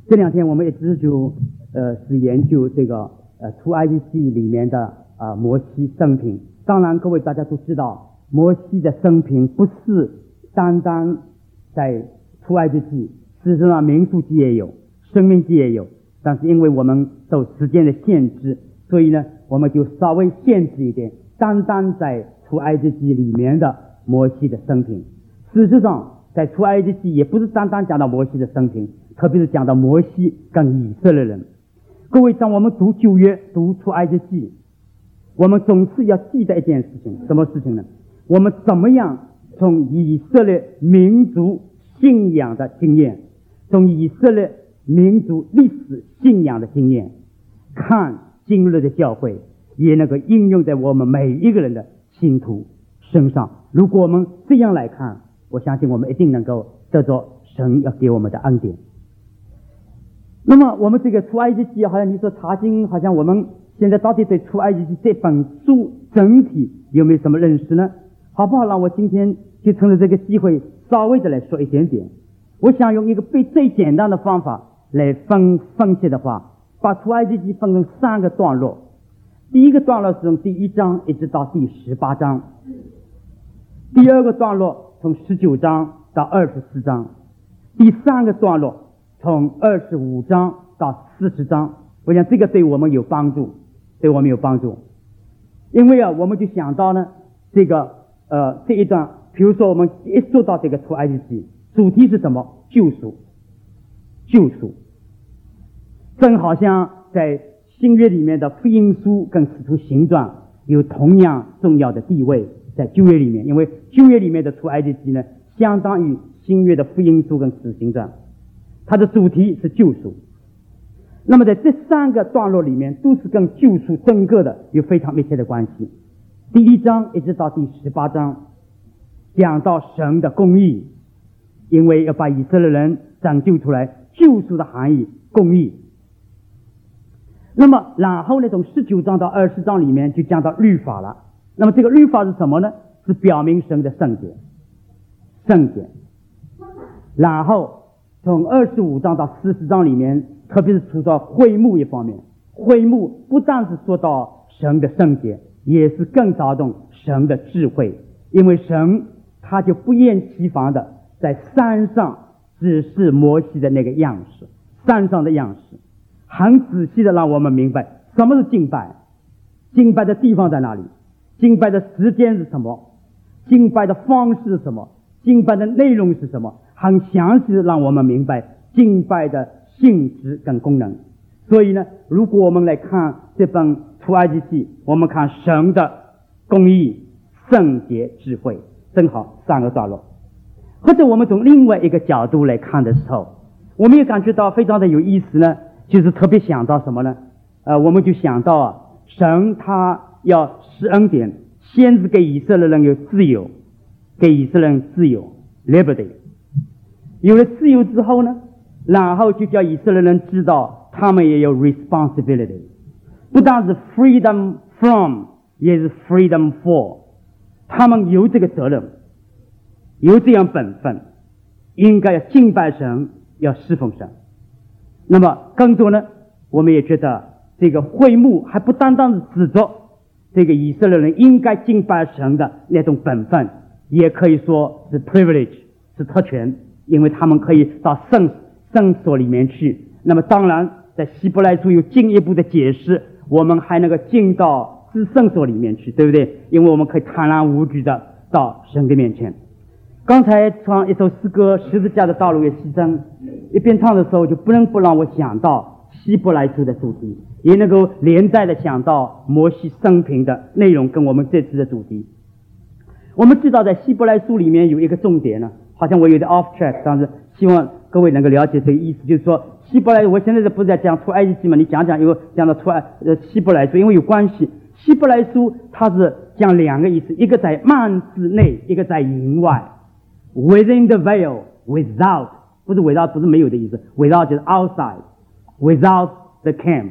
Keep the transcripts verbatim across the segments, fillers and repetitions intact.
这两天我们一直就呃是研究这个呃出埃及记里面的啊、呃、摩西生平。当然各位大家都知道，摩西的生平不是单单在出埃及记，事实上民数记也有，申命记也有，但是因为我们受时间的限制，所以呢我们就稍微限制一点，单单在出埃及记里面的摩西的生平。事实上在出埃及记也不是单单讲到摩西的生平，特别是讲到摩西跟以色列人。各位，当我们读旧约读出埃及记，我们总是要记得一件事情，什么事情呢？我们怎么样从以色列民族信仰的经验，从以色列民族历史信仰的经验，看今日的教会也能够应用在我们每一个人的信徒身上。如果我们这样来看，我相信我们一定能够得到神要给我们的恩典。那么我们这个出埃及记，好像你说查经，好像我们现在到底对出埃及记这本书整体有没有什么认识呢？好不好让我今天就趁着这个机会稍微的来说一点点。我想用一个最最简单的方法来分分析的话，把出埃及记分成三个段落。第一个段落是从第一章一直到第十八章，第二个段落从十九章到二十四章，第三个段落从二十五章到四十章。我想这个对我们有帮助，对我们有帮助。因为啊，我们就想到呢，这个呃这一段，比如说我们一说到这个出埃及记，主题是什么？救赎，救赎。正好像在新约里面的福音书跟使徒行传有同样重要的地位，在旧约里面，因为旧约里面的出埃及记呢，相当于新约的福音书跟使徒行传，它的主题是救赎。那么在这三个段落里面，都是跟救赎整个的有非常密切的关系。第一章一直到第十八章讲到神的公义，因为要把以色列人拯救出来，救赎的含义公义。那么然后呢，从十九章到二十章里面就讲到律法了。那么这个律法是什么呢？是表明神的圣洁，圣洁。然后从二十五章到四十章里面，特别是说到会幕一方面，会幕不但是说到神的圣洁，也是更着重神的智慧，因为神他就不厌其烦的在山上指示摩西的那个样式，山上的样式，很仔细的让我们明白什么是敬拜，敬拜的地方在哪里，敬拜的时间是什么，敬拜的方式是什么，敬拜的内容是什么，很详细的让我们明白敬拜的性质跟功能。所以呢，如果我们来看这本出埃及记，我们看神的公义、圣洁、智慧，正好三个段落。或者我们从另外一个角度来看的时候，我们也感觉到非常的有意思呢，就是特别想到什么呢？呃，我们就想到啊，神他要施恩典，先是给以色列人有自由，给以色列人自由 liberty， 有了自由之后呢，然后就叫以色列人知道他们也有 responsibility， 不但是 freedom from， 也是 freedom for， 他们有这个责任，有这样本分，应该要敬拜神，要侍奉神。那么更多呢，我们也觉得这个会幕还不单单是指着这个以色列人应该敬拜神的那种本分，也可以说是 privilege， 是特权，因为他们可以到圣圣所里面去。那么当然在希伯来书有进一步的解释，我们还能够进到至圣所里面去，对不对？因为我们可以坦然无惧的到神的面前。刚才唱一首诗歌《十字架的道路与牺牲》，一边唱的时候就不能不让我想到希伯来书的主题，也能够连带的想到摩西生平的内容跟我们这次的主题。我们知道在希伯来书里面有一个重点呢，好像我有点 off track， 但是希望各位能够了解这个意思，就是说希伯来，我现在不是在讲出埃及记嘛，你讲讲又讲到出埃呃希伯来书，因为有关系。希伯来书它是讲两个意思，一个在幔子内，一个在营外。Within the veil, without， 不是 without 不是没有的意思， without 就是 outside， without the camp。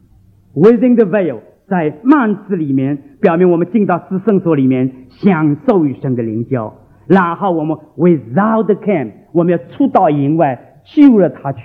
Within the veil， 在幔子里面，表明我们进到至圣所里面享受与神的灵交。然后我们 without the camp， 我们要出到营外，救了他去，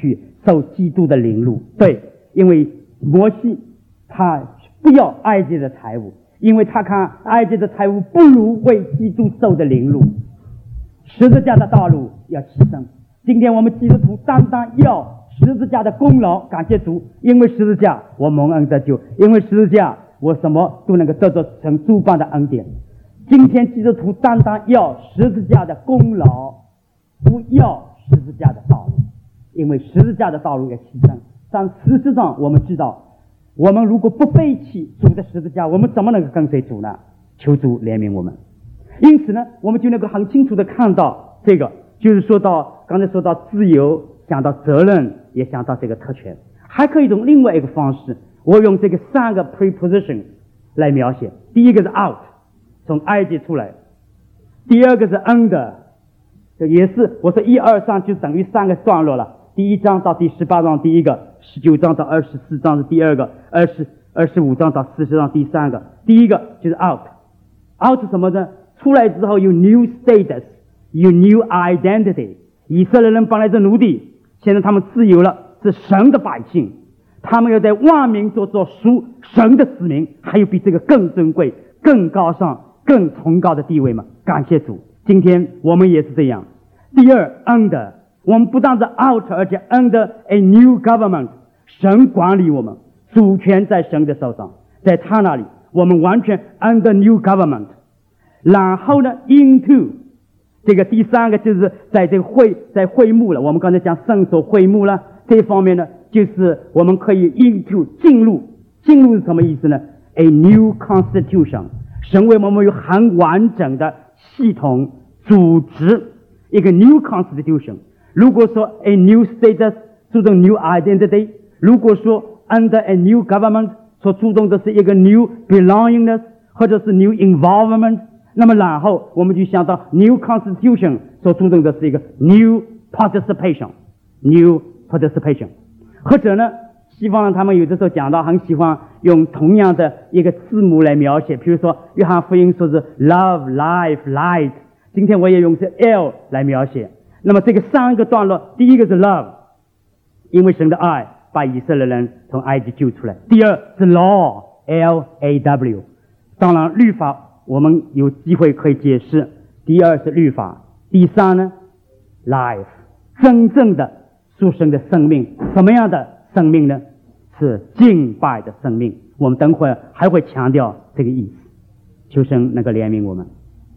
受基督的凌辱。对，因为摩西他不要埃及的财物，因为他看埃及的财物不如为基督受的凌辱。十字架的道路要牺牲。今天我们基督徒单单要十字架的功劳，感谢主，因为十字架我蒙恩得救，因为十字架我什么都能够得到成诸般的恩典。今天基督徒单单要十字架的功劳，不要十字架的道路，因为十字架的道路要牺牲。但事实上我们知道，我们如果不背弃主的十字架，我们怎么能够跟随主呢？求主怜悯我们。因此呢，我们就能够很清楚的看到这个，就是说到刚才说到自由，想到责任，也想到这个特权。还可以用另外一个方式，我用这个三个 preposition 来描写。第一个是 out， 从埃及出来；第二个是 under， 这也是我说一二三就等于三个段落了。第一章到第十八章第一个，十九章到二十四章是第二个，二十二十五章到四十章第三个。第一个就是 out， out 什么呢？出来之后有 new status， 有 new identity。以色列人本来是奴隶，现在他们自由了，是神的百姓，他们要在万民中做属神的子民，还有比这个更尊贵、更高尚、更崇高的地位吗？感谢主，今天我们也是这样。第二 under， 我们不但是 out， 而且 under a new government， 神管理我们，主权在神的手上，在他那里我们完全 under new government。然后呢 into， 这个第三个就是在这个会在会幕了，我们刚才讲圣所会幕了，这方面呢就是我们可以 into 进入。进入是什么意思呢？ A new constitution， 神为我们有很完整的系统组织，一个 new constitution。 如果说 a new status 注重 new identity， 如果说 under a new government 所注重的是一个 new belongingness 或者是 new involvement，那么然后我们就想到 new constitution 所注重的是一个 new participation new participation。 或者呢，西方人他们有的时候讲到很喜欢用同样的一个字母来描写，比如说约翰福音说是 love life light， 今天我也用是 L 来描写。那么这个三个段落，第一个是 love， 因为神的爱把以色列人从埃及救出来。第二是 law L A W， 当然律法我们有机会可以解释。第二是律法，第三呢 life， 真正的属神的生命。什么样的生命呢？是敬拜的生命。我们等会儿还会强调这个意思，求神能够怜悯我们。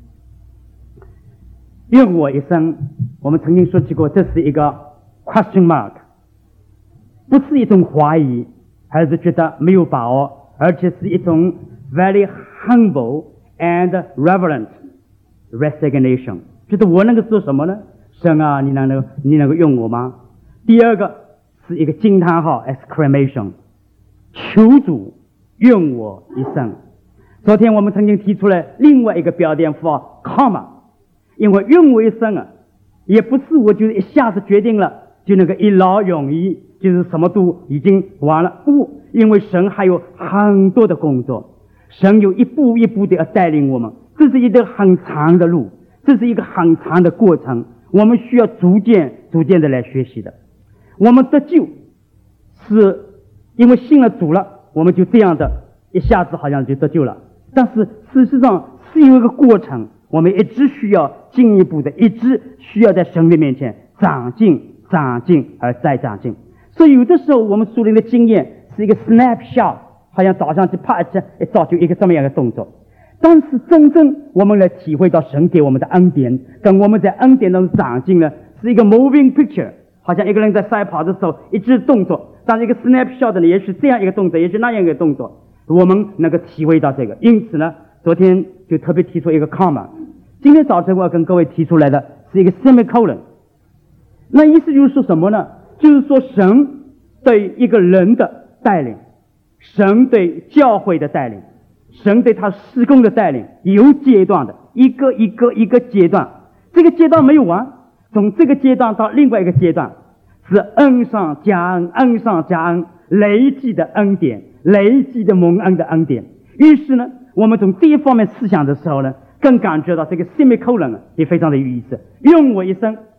愿我一生，我们曾经说起过，这是一个 question mark， 不是一种怀疑，还是觉得没有把握，而且是一种 very humble and reverent resignation， 觉得我能够做什么呢？神啊，你能够你能够用我吗？第二个是一个惊叹号 exclamation， 求主用我一生。昨天我们曾经提出来另外一个标点符号 comma， 因为用我一生啊，也不是我就一下子决定了就那个一劳永逸，就是什么都已经完了。不，因为神还有很多的工作，神有一步一步的要带领我们，这是一个很长的路，这是一个很长的过程，我们需要逐渐逐渐的来学习的。我们得救是因为信了主了，我们就这样的一下子好像就得救了，但是事实上是有一个过程，我们一直需要进一步的，一直需要在神的面前长进长进而再长进。所以有的时候我们属灵的经验是一个 snapshot， 好像早上去啪一下造就一个这么样的动作，但是真正我们来体会到神给我们的恩典，跟我们在恩典当中长进呢，是一个 moving picture， 好像一个人在赛跑的时候一直动作，但是一个 snapshot 呢，也是这样一个动作，也是那样一个动作，我们能够体会到这个。因此呢，昨天就特别提出一个 comma， 今天早晨我要跟各位提出来的是一个 semicolon。 那意思就是说什么呢？就是说神对一个人的带领，神对教会的带领，神对他事工的带领，有阶段的，一个一个一个阶段，这个阶段没有完，从这个阶段到另外一个阶段，是恩上加恩，恩上加恩，累积的恩典，累积的蒙恩的恩典。于是呢，我们从这一方面思想的时候呢，更感觉到这个 semicolon 也非常的有意思。用我一生，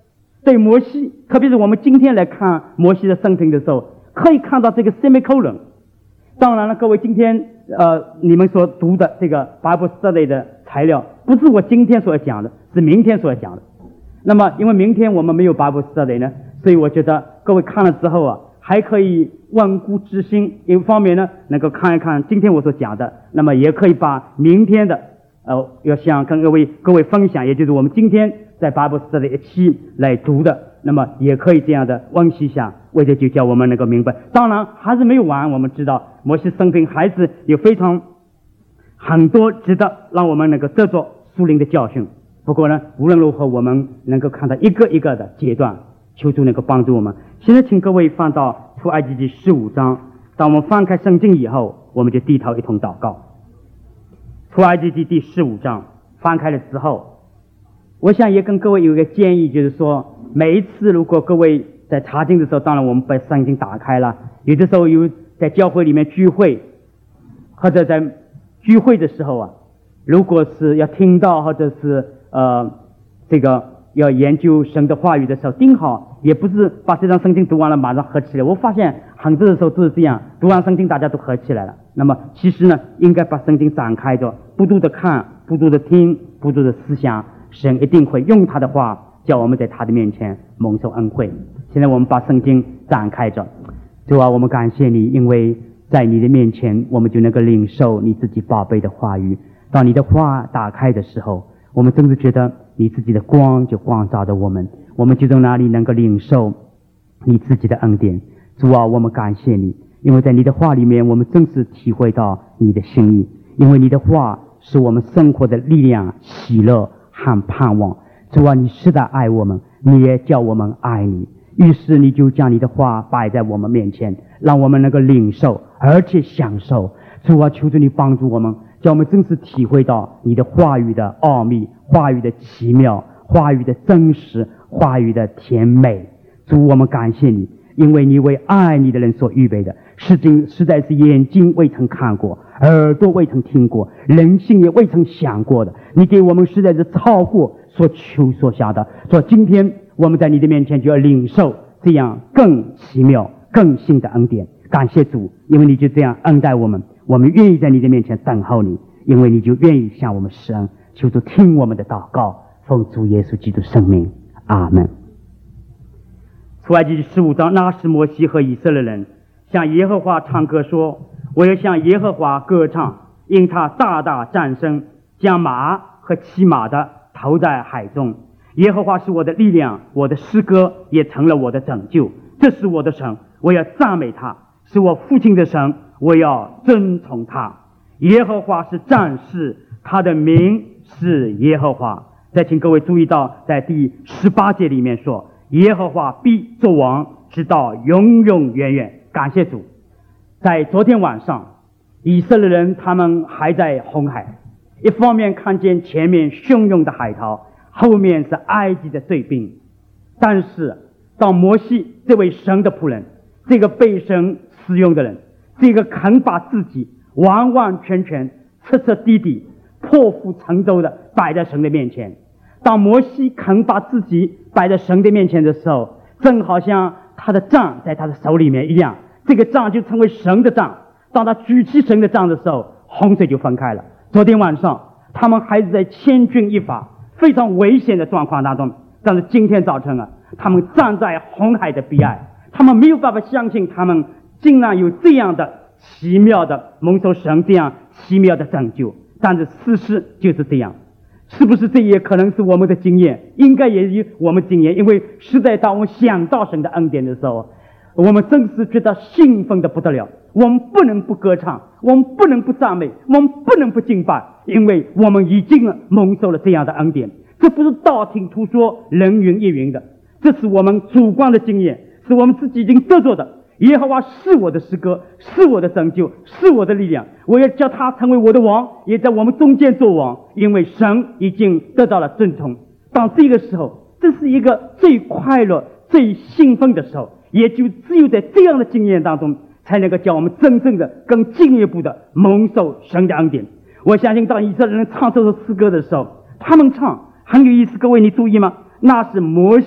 对摩西，特别是我们今天来看摩西的生平的时候，可以看到这个 semicolon。当然了，各位今天呃你们所读的这个 Bible Study 的材料，不是我今天所讲的，是明天所讲的。那么因为明天我们没有 Bible Study 呢，所以我觉得各位看了之后啊，还可以万古之心，一方面呢能够看一看今天我所讲的，那么也可以把明天的呃要想跟各位各位分享，也就是我们今天在 Bible Study 一起来读的，那么也可以这样的温习一下，为的就叫我们能够明白。当然还是没有完，我们知道摩西生平还是有非常很多值得让我们能够得着属灵的教训。不过呢，无论如何我们能够看到一个一个的阶段，求主能够帮助我们。现在请各位翻到出埃及记十五章，当我们翻开圣经以后，我们就低头一同祷告。出埃及记第十五章翻开了之后，我想也跟各位有一个建议，就是说每一次如果各位在查经的时候，当然我们把圣经打开了，有的时候有在教会里面聚会，或者在聚会的时候啊，如果是要听到或者是呃这个要研究神的话语的时候，定好也不是把这张圣经读完了马上合起来。我发现很多的时候都是这样，读完圣经大家都合起来了。那么其实呢，应该把圣经展开着，不住的看，不住的听，不住的思想，神一定会用他的话叫我们在他的面前蒙受恩惠。现在我们把圣经展开着，主啊，我们感谢你，因为在你的面前我们就能够领受你自己宝贝的话语。当你的话打开的时候，我们真是觉得你自己的光就光照着我们，我们就从哪里能够领受你自己的恩典。主啊，我们感谢你，因为在你的话里面我们真是体会到你的心意，因为你的话是我们生活的力量、喜乐和盼望。主啊，你实在爱我们，你也叫我们爱你，于是你就将你的话摆在我们面前，让我们能够领受而且享受。主啊，求主你帮助我们，叫我们真是体会到你的话语的奥秘，话语的奇妙，话语的真实，话语的甜美。主，我们感谢你，因为你为爱你的人所预备的事情，实在是眼睛未曾看过，耳朵未曾听过，人心也未曾想过的。你给我们实在是超过所求所想的。所以今天我们在你的面前就要领受这样更奇妙更新的恩典。感谢主，因为你就这样恩待我们，我们愿意在你的面前等候你，因为你就愿意向我们施恩。求主听我们的祷告，奉主耶稣基督圣名，阿们。出埃及记十五章，那时摩西和以色列人向耶和华唱歌说，我要向耶和华歌唱，因他大大战胜，将马和骑马的投在海中。耶和华是我的力量，我的诗歌也成了我的拯救。这是我的神，我要赞美他，是我父亲的神，我要尊崇他。耶和华是战士，他的名是耶和华。再请各位注意到，在第十八节里面说，耶和华必作王，直到永永远远。感谢主。在昨天晚上，以色列人他们还在红海，一方面看见前面汹涌的海涛，后面是埃及的追兵。但是当摩西这位神的仆人，这个被神使用的人，这个肯把自己完完全全彻彻底底破釜沉舟的摆在神的面前，当摩西肯把自己摆在神的面前的时候，正好像他的杖在他的手里面一样，这个杖就成为神的杖。当他举起神的杖的时候，洪水就分开了。昨天晚上他们还是在千钧一发非常危险的状况当中，但是今天早晨啊，他们站在红海的彼岸，他们没有办法相信他们竟然有这样的奇妙的蒙受神这样奇妙的拯救。但是事实就是这样，是不是这也可能是我们的经验？应该也有我们经验，因为实在当我们想到神的恩典的时候，我们真是觉得兴奋的不得了。我们不能不歌唱，我们不能不赞美，我们不能不敬拜，因为我们已经蒙受了这样的恩典。这不是道听途说人云亦云的，这是我们主观的经验，是我们自己已经得着的。耶和华是我的诗歌，是我的拯救，是我的力量，我要叫他成为我的王，也在我们中间做王，因为神已经得到了尊崇。当这个时候，这是一个最快乐最兴奋的时候，也就只有在这样的经验当中，才能够叫我们真正的更进一步的蒙受神的恩典。我相信当以色列人唱这首诗歌的时候，他们唱很有意思，各位你注意吗？那是摩西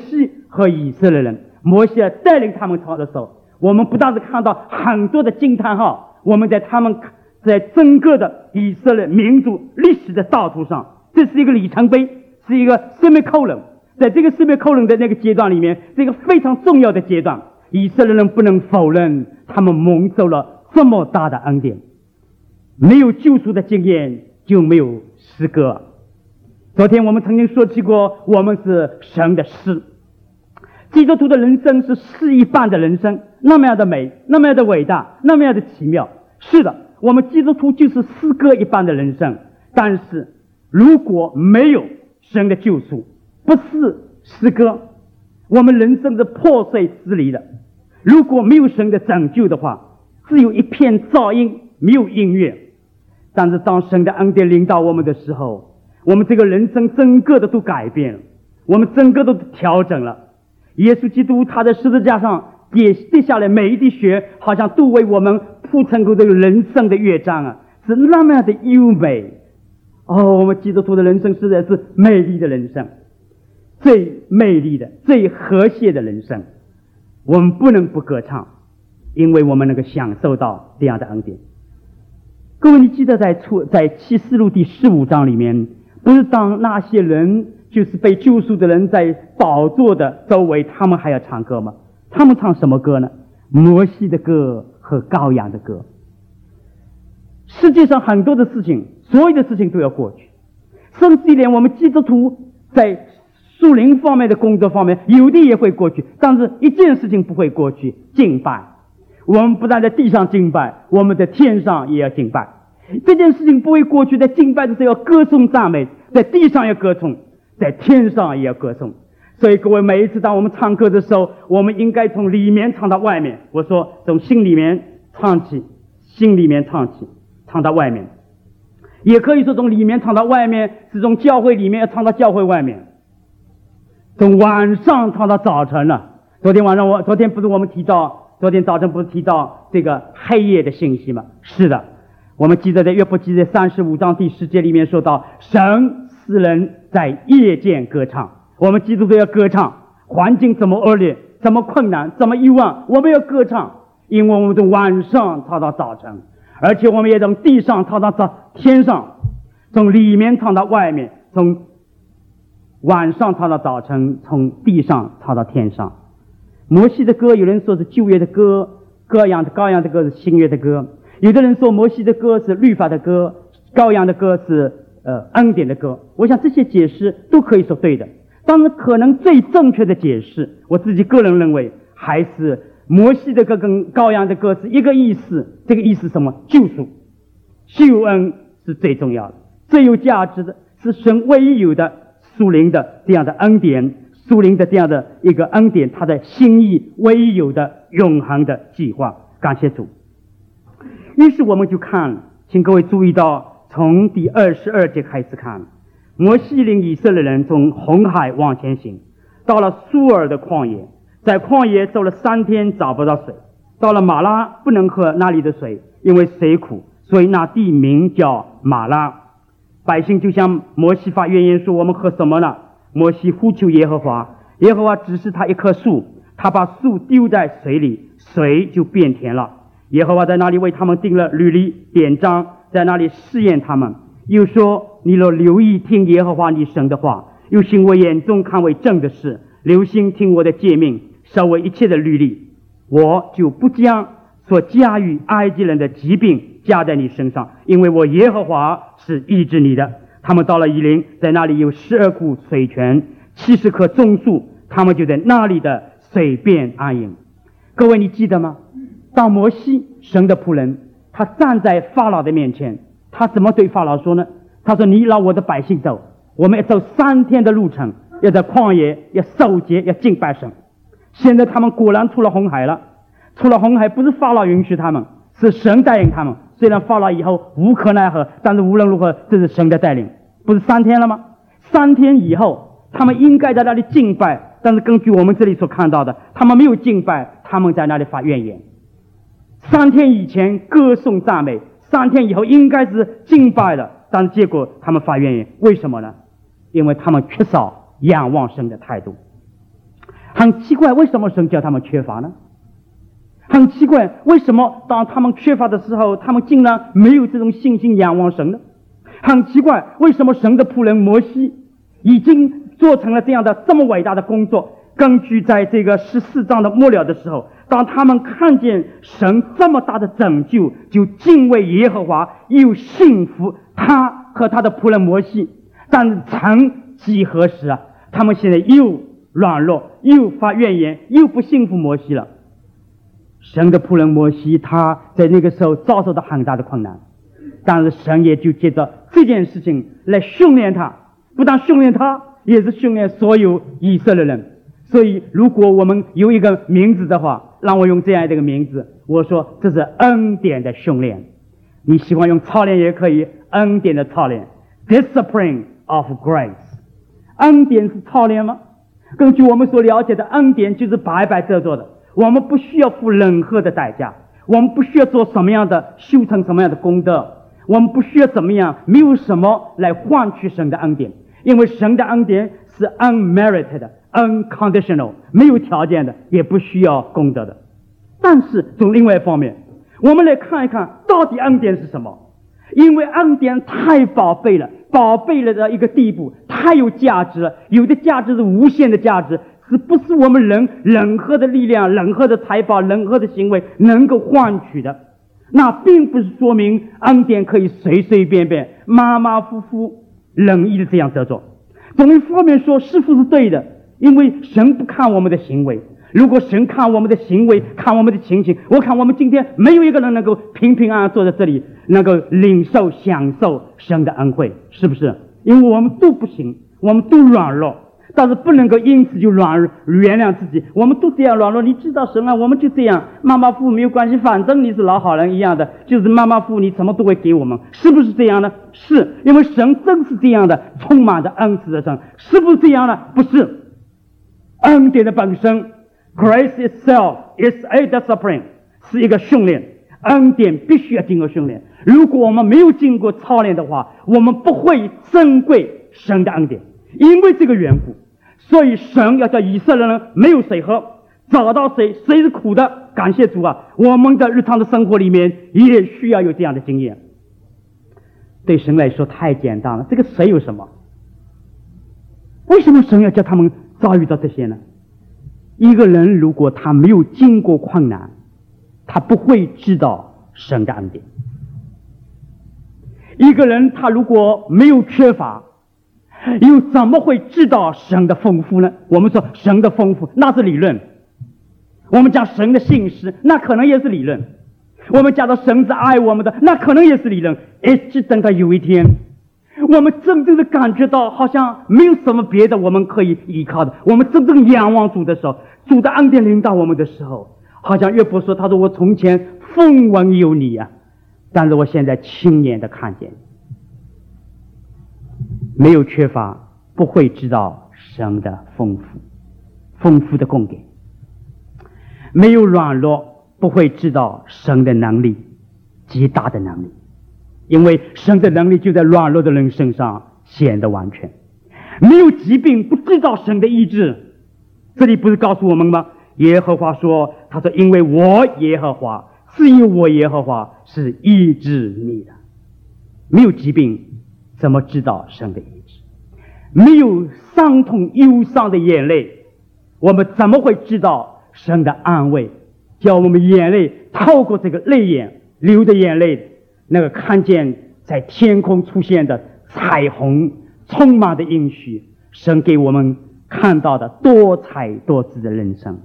和以色列人。摩西带领他们朝的时候，我们不但是看到很多的惊叹号，我们在他们在整个的以色列民族历史的道途上，这是一个里程碑，是一个生命扣人。在这个生命扣人的那个阶段里面，是一个非常重要的阶段。以色列人不能否认，他们蒙受了这么大的恩典。没有救赎的经验，就没有诗歌。昨天我们曾经说起过，我们是神的诗。基督徒的人生是诗一般的人生，那么样的美，那么样的伟大，那么样的奇妙。是的，我们基督徒就是诗歌一般的人生。但是如果没有神的救赎，不是诗歌，我们人生是破碎支离的。如果没有神的拯救的话，只有一片噪音，没有音乐。但是当神的恩典临到我们的时候，我们这个人生整个的都改变了，我们整个都调整了。耶稣基督他在十字架上跌跌下来每一滴血，好像都为我们铺成过这个人生的乐章啊，是那么样的优美。哦，我们基督徒的人生实在是美丽的人生，最美丽的最和谐的人生。我们不能不歌唱，因为我们能够享受到这样的恩典。各位，你记得在出在启示录第十五章里面，不是当那些人就是被救赎的人在宝座的周围，他们还要唱歌吗？他们唱什么歌呢？摩西的歌和羔羊的歌。世界上很多的事情，所有的事情都要过去，甚至连我们基督徒在属灵方面的工作方面，有的也会过去，但是一件事情不会过去，敬拜。我们不但在地上敬拜，我们在天上也要敬拜。这件事情不会过去，在敬拜的时候要歌颂赞美，在地上要歌颂，在天上也要歌颂。所以各位，每一次当我们唱歌的时候，我们应该从里面唱到外面。我说从心里面唱起，心里面唱起，唱到外面。也可以说从里面唱到外面，是从教会里面要唱到教会外面，从晚上唱到早晨了。昨天晚上我昨天不是我们提到昨天早晨不是提到这个黑夜的信息吗？是的，我们记得在约伯记的三十五章第十节里面说到，神使人在夜间歌唱。我们基督徒要歌唱，环境怎么恶劣，怎么困难，怎么遗忘，我们要歌唱，因为我们从晚上唱到早晨，而且我们也从地上唱到早天上，从里面唱到外面，从晚上唱到早晨，从地上唱到天上。摩西的歌，有人说是旧约的歌，羔羊的羔羊的歌是新约的歌。有的人说摩西的歌是律法的歌，羔羊的歌是呃恩典的歌。我想这些解释都可以说对的，但是可能最正确的解释，我自己个人认为，还是摩西的歌跟羔羊的歌是一个意思。这个意思是什么？救赎、救恩是最重要的，最有价值的，是神唯一有的属灵的这样的恩典。属灵的这样的一个恩典，他的心意唯一有的永恒的计划。感谢主。于是我们就看，请各位注意到，从第二十二节开始看，摩西领以色列人从红海往前行，到了苏尔的旷野，在旷野走了三天找不到水，到了马拉不能喝那里的水，因为水苦，所以那地名叫马拉。百姓就向摩西发怨言说，我们喝什么呢？摩西呼求耶和华，耶和华指示他一棵树，他把树丢在水里，水就变甜了。耶和华在那里为他们定了律例典章，在那里试验他们，又说，你若留意听耶和华你神的话，又行我眼中看为正的事，留心听我的诫命，守为一切的律例，我就不将所加于埃及人的疾病加在你身上，因为我耶和华是医治你的。他们到了以琳，在那里有十二股水泉，七十棵棕树，他们就在那里的水边安营。各位，你记得吗？当摩西神的仆人，他站在法老的面前，他怎么对法老说呢？他说，你让我的百姓走，我们要走三天的路程，要在旷野，要守节，要敬拜神。现在他们果然出了红海了，出了红海不是法老允许他们，是神带领他们。虽然法老以后无可奈何，但是无论如何，这是神的带领。不是三天了吗？三天以后，他们应该在那里敬拜，但是根据我们这里所看到的，他们没有敬拜，他们在那里发怨言。三天以前歌颂赞美，三天以后应该是敬拜了，但是结果他们发怨言，为什么呢？因为他们缺少仰望神的态度。 很奇怪，为什么神叫他们缺乏呢？很奇怪，为什么当他们缺乏的时候，他们竟然没有这种信心仰望神呢？很奇怪，为什么神的仆人摩西已经做成了这样的这么伟大的工作？根据在这个十四章的末了的时候，当他们看见神这么大的拯救，就敬畏耶和华，又信服他和他的仆人摩西。但曾几何时啊，他们现在又软弱，又发怨言，又不信服摩西了。神的仆人摩西，他在那个时候遭受到很大的困难，但是神也就借着这件事情来训练他，不但训练他，也是训练所有以色列人。所以如果我们有一个名字的话，让我用这样的一个名字，我说这是恩典的训练。你喜欢用操练也可以，恩典的操练 Discipline of Grace。 恩典是操练吗？根据我们所了解的，恩典就是白白得着的，我们不需要付任何的代价，我们不需要做什么样的修成什么样的功德，我们不需要怎么样，没有什么来换取神的恩典，因为神的恩典是 unmerited unconditional， 没有条件的，也不需要功德的。但是从另外一方面，我们来看一看到底恩典是什么。因为恩典太宝贝了，宝贝了的一个地步，太有价值了，有的价值是无限的价值，是不是我们人任何的力量、任何的财宝、任何的行为能够换取的。那并不是说明恩典可以随随便便、马马虎虎、任意的这样得着。从一方面说，似乎是对的，因为神不看我们的行为。如果神看我们的行为，看我们的情形，我看我们今天没有一个人能够平平安安坐在这里，能够领受享受神的恩惠，是不是？因为我们都不行，我们都软弱，但是不能够因此就软原谅自己。我们都这样软弱，你知道神啊，我们就这样马马虎虎没有关系，反正你是老好人一样的，就是马马虎虎，你什么都会给我们，是不是这样呢？是，因为神真是这样的，充满着恩慈的神，是不是这样呢？不是，恩典的本身 Grace itself is a discipline， 是一个训练，恩典必须要经过训练。如果我们没有经过操练的话，我们不会珍贵神的恩典。因为这个缘故，所以神要叫以色列人没有水喝，找到水，水是苦的，感谢主啊！我们的日常的生活里面也需要有这样的经验。对神来说太简单了，这个水有什么？为什么神要叫他们遭遇到这些呢？一个人如果他没有经过困难，他不会知道神的恩典。一个人他如果没有缺乏，又怎么会知道神的丰富呢？我们说神的丰富那是理论，我们讲神的信实那可能也是理论，我们讲到神是爱我们的那可能也是理论。一直等到有一天我们真正的感觉到好像没有什么别的我们可以依靠的，我们真正仰望主的时候，主的恩典临到我们的时候，好像约伯说，他说我从前风闻有你啊，但是我现在亲眼的看见你。没有缺乏不会知道神的丰富丰富的供给，没有软弱不会知道神的能力极大的能力，因为神的能力就在软弱的人身上显得完全。没有疾病不知道神的医治，这里不是告诉我们吗？耶和华说，他说因为我耶和华是因为我耶和华是医治你的。没有疾病怎么知道神的医治？没有伤痛忧伤的眼泪，我们怎么会知道神的安慰？叫我们眼泪透过这个泪眼流的眼泪，那个看见在天空出现的彩虹，充满的应许，神给我们看到的多彩多姿的人生。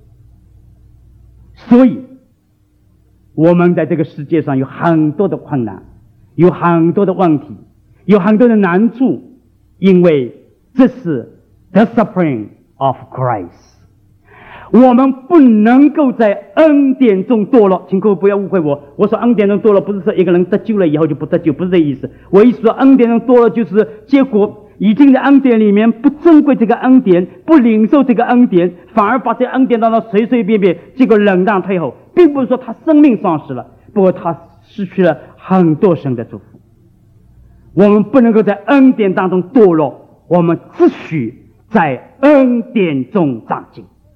所以我们在这个世界上有很多的困难，有很多的问题，有很多的难处，因为这是 discipline of grace。 我们不能够在恩典中堕落，请各位不要误会我，我说恩典中堕落不是说一个人得救了以后就不得救，不是这意思。我意思说恩典中堕落就是结果已经在恩典里面不珍贵这个恩典，不领受这个恩典，反而把这个恩典当作随随便便，结果冷淡退后，并不是说他生命丧失了，不过他失去了很多神的祝福。我们不能够在恩典当中堕落，我们只许在恩典中长进。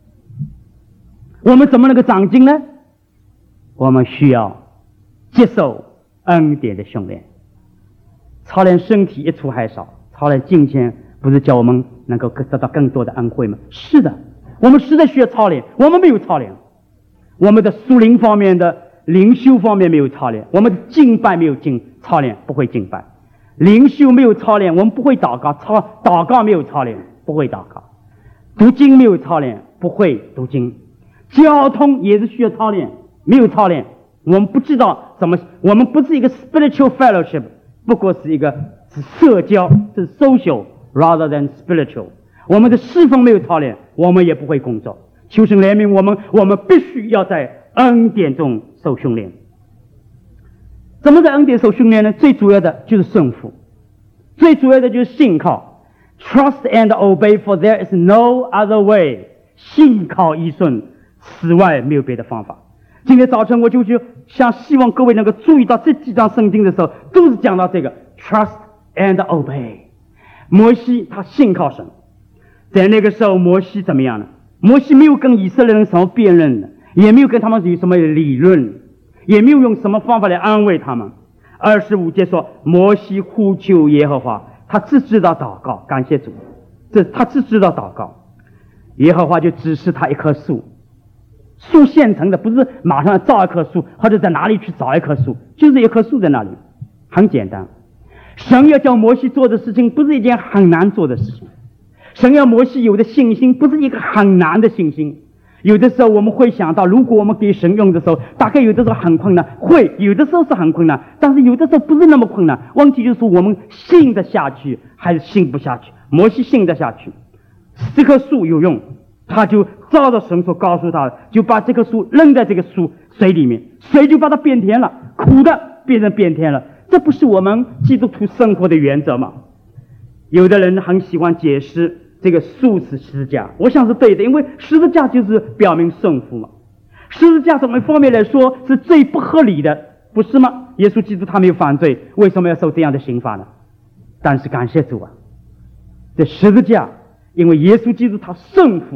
我们怎么能够长进呢？我们需要接受恩典的训练。操练身体一处还少，操练金钱不是叫我们能够得到更多的恩惠吗？是的，我们实在需要操练。我们没有操练，我们的属灵方面的灵修方面没有操练，我们的敬拜没有敬操练，不会敬拜。灵修没有操练，我们不会祷告，操祷告没有操练，不会祷告。读经没有操练，不会读经。交通也是需要操练，没有操练，我们不知道怎么，我们不是一个 spiritual fellowship， 不过是一个是社交，是 social rather than spiritual。我们的侍奉没有操练，我们也不会工作。求神怜悯我们，我们必须要在恩典中受训练。怎么在恩典受训练呢？最主要的就是顺服，最主要的就是信靠。Trust and obey, for there is no other way。信靠依顺，此外没有别的方法。今天早晨我就就想希望各位能够注意到这几章圣经的时候，都是讲到这个 trust and obey。摩西他信靠神，在那个时候摩西怎么样呢？摩西没有跟以色列人什么辩论的，也没有跟他们有什么理论，也没有用什么方法来安慰他们。二十五节说，摩西呼求耶和华，他只知道祷告，感谢主，这他只知道祷告，耶和华就指示他一棵树，树现成的，不是马上造一棵树，或者在哪里去找一棵树，就是一棵树在那里，很简单。神要叫摩西做的事情，不是一件很难做的事情。神要摩西有的信心，不是一个很难的信心。有的时候我们会想到，如果我们给神用的时候，大概有的时候很困难，会有的时候是很困难，但是有的时候不是那么困难。问题就是我们信得下去还是信不下去。摩西信得下去，这棵树有用，他就照着神所告诉他的，就把这棵树扔在这个树水里面，水就把它变甜了，苦的变成变甜了。这不是我们基督徒生活的原则吗？有的人很喜欢解释这个树是十字架，我想是对的，因为十字架就是表明顺服嘛。十字架从一方面来说是最不合理的，不是吗？耶稣基督他没有犯罪，为什么要受这样的刑罚呢？但是感谢主啊，这十字架因为耶稣基督他顺服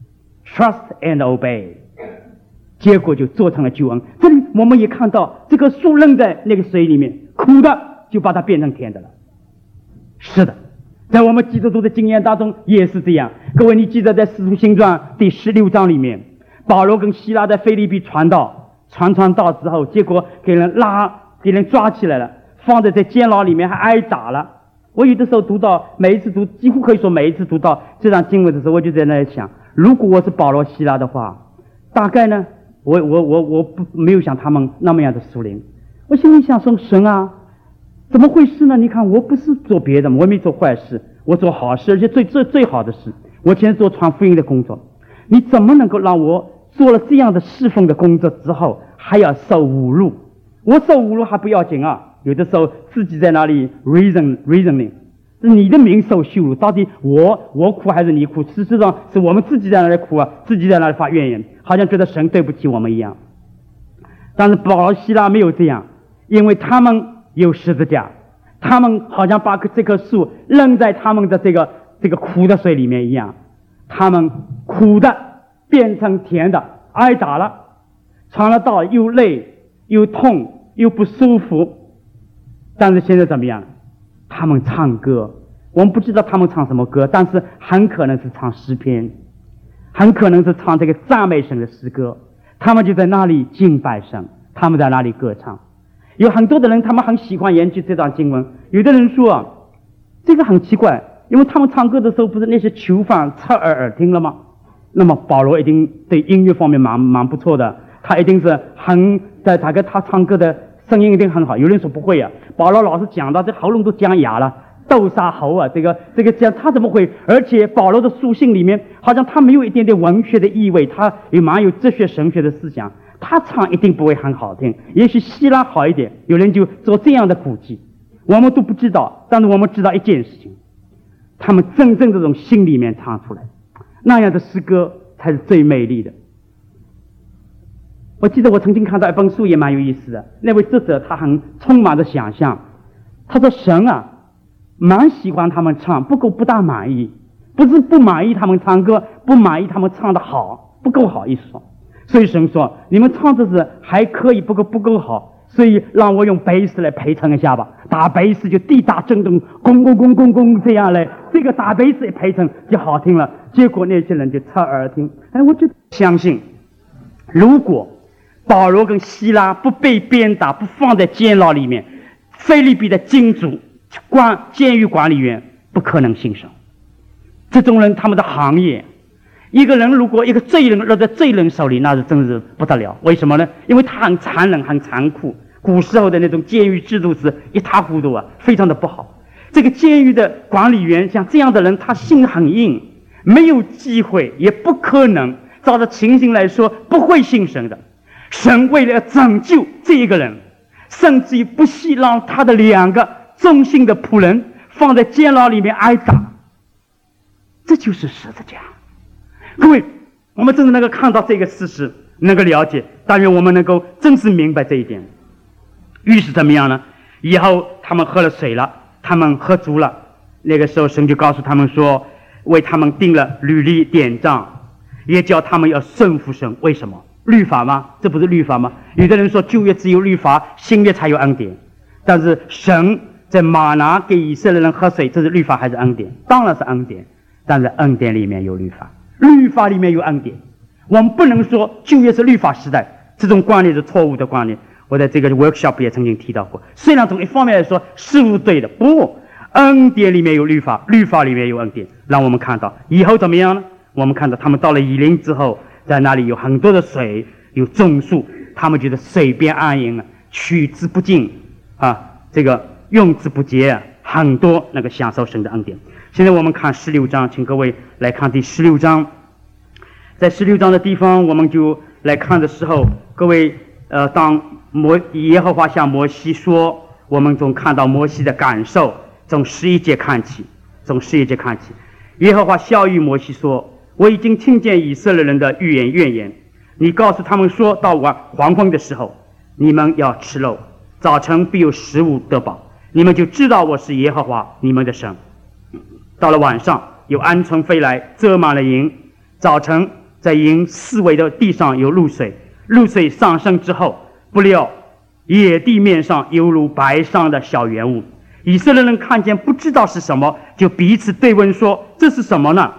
trust and obey， 结果就做成了救恩。这里我们也看到这个树扔在那个水里面，苦的就把它变成甜的了。是的，在我们基督徒的经验当中也是这样。各位，你记得在使徒行传第十六章里面，保罗跟希拉在腓立比传道，传传道之后，结果给人拉给人抓起来了，放在这监牢里面，还挨打了。我有的时候读到，每一次读，几乎可以说每一次读到这段经文的时候，我就在那里想，如果我是保罗希拉的话，大概呢我我我我不没有像他们那么样的属灵。我心里想说，神啊，怎么回事呢？你看我不是做别的，我没做坏事，我做好事，而且最最最好的事，我现在做传福音的工作，你怎么能够让我做了这样的侍奉的工作之后还要受侮辱？我受侮辱还不要紧啊，有的时候自己在那里 reason reasoning， 是你的名受羞辱，到底我我苦还是你苦？事实上是我们自己在那里苦啊，自己在那里发怨言，好像觉得神对不起我们一样。但是保罗希拉没有这样，因为他们有十字架，他们好像把这棵树扔在他们的这个这个苦的水里面一样，他们苦的变成甜的，挨打了，传了道又累又痛又不舒服。但是现在怎么样？他们唱歌，我们不知道他们唱什么歌，但是很可能是唱诗篇，很可能是唱这个赞美神的诗歌。他们就在那里敬拜神，他们在那里歌唱。有很多的人他们很喜欢研究这段经文，有的人说啊，这个很奇怪，因为他们唱歌的时候不是那些囚犯侧耳耳听了吗？那么保罗一定对音乐方面蛮蛮不错的，他一定是很在大概他唱歌的声音一定很好。有人说不会啊，保罗老是讲到这喉咙都讲哑了，豆沙喉啊，这个这个讲他怎么会？而且保罗的书信里面好像他没有一点点文学的意味，他也蛮有哲学神学的思想，他唱一定不会很好听，也许希拉好一点，有人就做这样的估计，我们都不知道。但是我们知道一件事情，他们真正这种心里面唱出来，那样的诗歌才是最美丽的。我记得我曾经看到一本书也蛮有意思的，那位作者他很充满着想象，他说神啊蛮喜欢他们唱，不过不大满意，不是不满意他们唱歌，不满意他们唱得好，不够好一说。 所以神说你们唱的是还可以，不过不够好，所以让我用贝斯来陪衬一下吧。打贝斯就地大震动，咣咣咣咣咣这样来，这个打贝斯一陪衬就好听了。结果那些人就侧耳听。哎，我就相信，如果保罗跟希拉不被鞭打，不放在监牢里面，腓立比的金主管监狱管理员不可能兴盛。这种人他们的行业，一个人如果一个罪人落在罪人手里，那是真是不得了。为什么呢？因为他很残忍，很残酷。古时候的那种监狱制度是一塌糊涂啊，非常的不好。这个监狱的管理员像这样的人，他心很硬，没有机会，也不可能，照着情形来说不会兴盛的。神为了拯救这一个人，甚至于不惜让他的两个忠心的仆人放在监牢里面挨打。这就是十字架。各位，我们真的能够看到这个事实，能够了解，但愿我们能够真是明白这一点。于是怎么样呢？以后他们喝了水了，他们喝足了，那个时候神就告诉他们说，为他们定了律例典章，也叫他们要顺服神。为什么？律法吗？这不是律法吗？有的人说旧约只有律法，新约才有恩典。但是神在玛拿给以色列人喝水，这是律法还是恩典？当然是恩典。但是恩典里面有律法，律法里面有恩典。我们不能说旧约是律法时代，这种观念是错误的观念。我在这个 workshop 也曾经提到过。虽然从一方面来说事物对的，不，恩典里面有律法，律法里面有恩典，让我们看到以后怎么样呢？我们看到他们到了以琳之后，在那里有很多的水，有种树，他们觉得水边安营，取之不尽啊，这个用之不竭，很多那个享受神的恩典。现在我们看十六章，请各位来看第十六章。在十六章的地方，我们就来看的时候，各位呃，当摩耶和华向摩西说，我们总看到摩西的感受，从十一节看起，从十一节看起。耶和华笑语摩西说，我已经听见以色列人的预言怨言，你告诉他们说，到晚黄昏的时候，你们要吃肉，早晨必有食物得饱，你们就知道我是耶和华你们的神。到了晚上，有鹌鹑飞来，遮满了营。早晨，在营四围的地上有露水，露水上升之后，不料野地面上犹如白上的小圆物。以色列人看见不知道是什么，就彼此对问说，这是什么呢？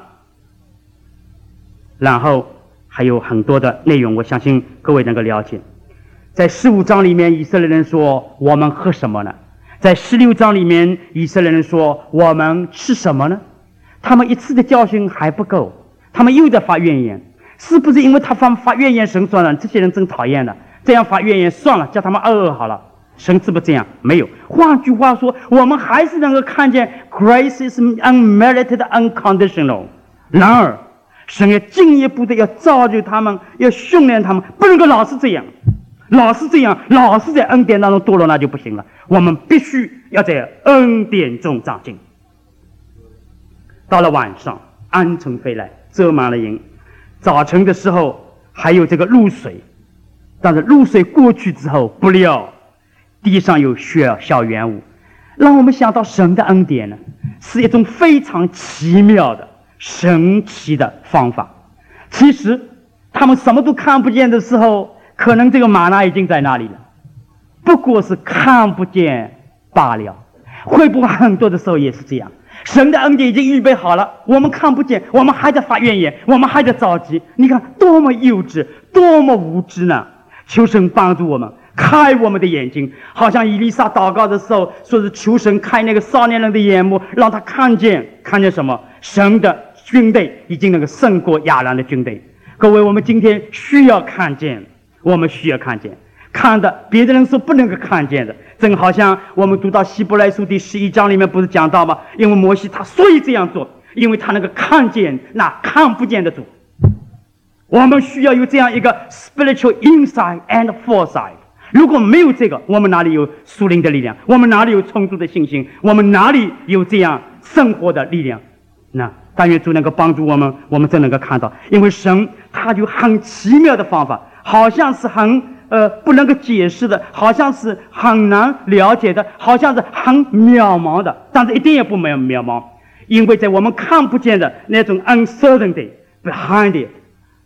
然后还有很多的内容，我相信各位能够了解。在十五章里面，以色列人说，我们喝什么呢？在十六章里面，以色列人说，我们吃什么呢？他们一次的教训还不够，他们又在发怨言。是不是因为他发发怨言，神说了，这些人真讨厌的，这样发怨言算了，叫他们饿饿好了。神是不是这样？没有。换句话说，我们还是能够看见 grace is unmerited unconditional。 然而神也进一步的要造就他们，要训练他们，不能够老是这样，老是这样，老是在恩典当中堕落，那就不行了。我们必须要在恩典中长进。到了晚上，鹌鹑飞来，遮满了营。早晨的时候还有这个露水，但是露水过去之后，不料地上有小小圆物，让我们想到神的恩典呢，是一种非常奇妙的神奇的方法。其实他们什么都看不见的时候，可能这个玛拿已经在那里了，不过是看不见罢了。会不会很多的时候也是这样？神的恩典已经预备好了，我们看不见，我们还在发怨言，我们还在着急。你看多么幼稚，多么无知呢？求神帮助我们，开我们的眼睛，好像以利沙祷告的时候说是求神开那个少年人的眼目，让他看见看见什么？神的军队已经能够胜过亚兰的军队。各位，我们今天需要看见，我们需要看见，看的别的人说不能够看见的。正好像我们读到希伯来书第十一章里面不是讲到吗？因为摩西他所以这样做，因为他能够看见那看不见的主。我们需要有这样一个 spiritual insight and foresight。如果没有这个，我们哪里有属灵的力量？我们哪里有充足的信心？我们哪里有这样生活的力量？那但愿主能够帮助我们，我们真能够看到，因为神他有很奇妙的方法，好像是很呃不能够解释的，好像是很难了解的，好像是很渺茫的，但是一定也不渺渺茫，因为在我们看不见的那种 uncertainty behind it，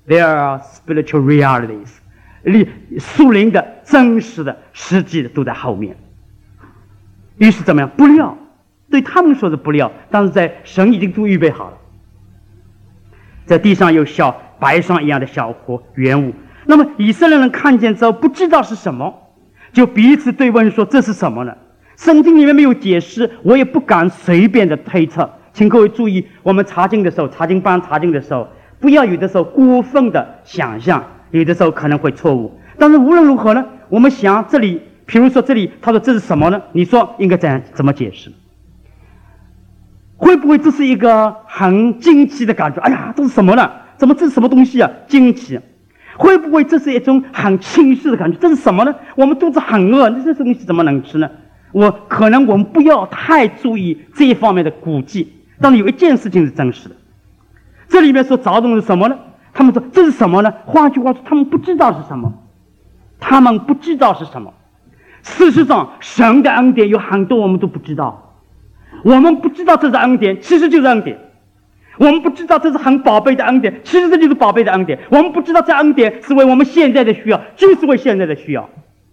There are spiritual realities， 属灵的、真实的、实际的都在后面。于是怎么样？不料，对他们说是不料，但是在神已经都预备好了。在地上有小白霜一样的小火原物，那么以色列人看见之后不知道是什么，就彼此对问说：“这是什么呢？”圣经里面没有解释，我也不敢随便的推测。请各位注意，我们查经的时候，查经班查经的时候，不要有的时候过分的想象，有的时候可能会错误。但是无论如何呢，我们想这里，比如说这里，他说这是什么呢？你说应该怎样怎么解释？会不会这是一个很惊奇的感觉？哎呀，这是什么呢？怎么这是什么东西啊？惊奇。会不会这是一种很轻视的感觉？这是什么呢？我们肚子很饿，那这东西怎么能吃呢？我可能我们不要太注意这一方面的估计。但是有一件事情是真实的，这里面所着重的是什么呢？他们说这是什么呢？换句话说，他们不知道是什么，他们不知道是什么。事实上，神的恩典有很多我们都不知道，我们不知道这是恩典，其实就是恩典。我们不知道这是很宝贝的恩典，其实这就是宝贝的恩典。我们不知道这恩典是为我们现在的需要，就是为现在的需要。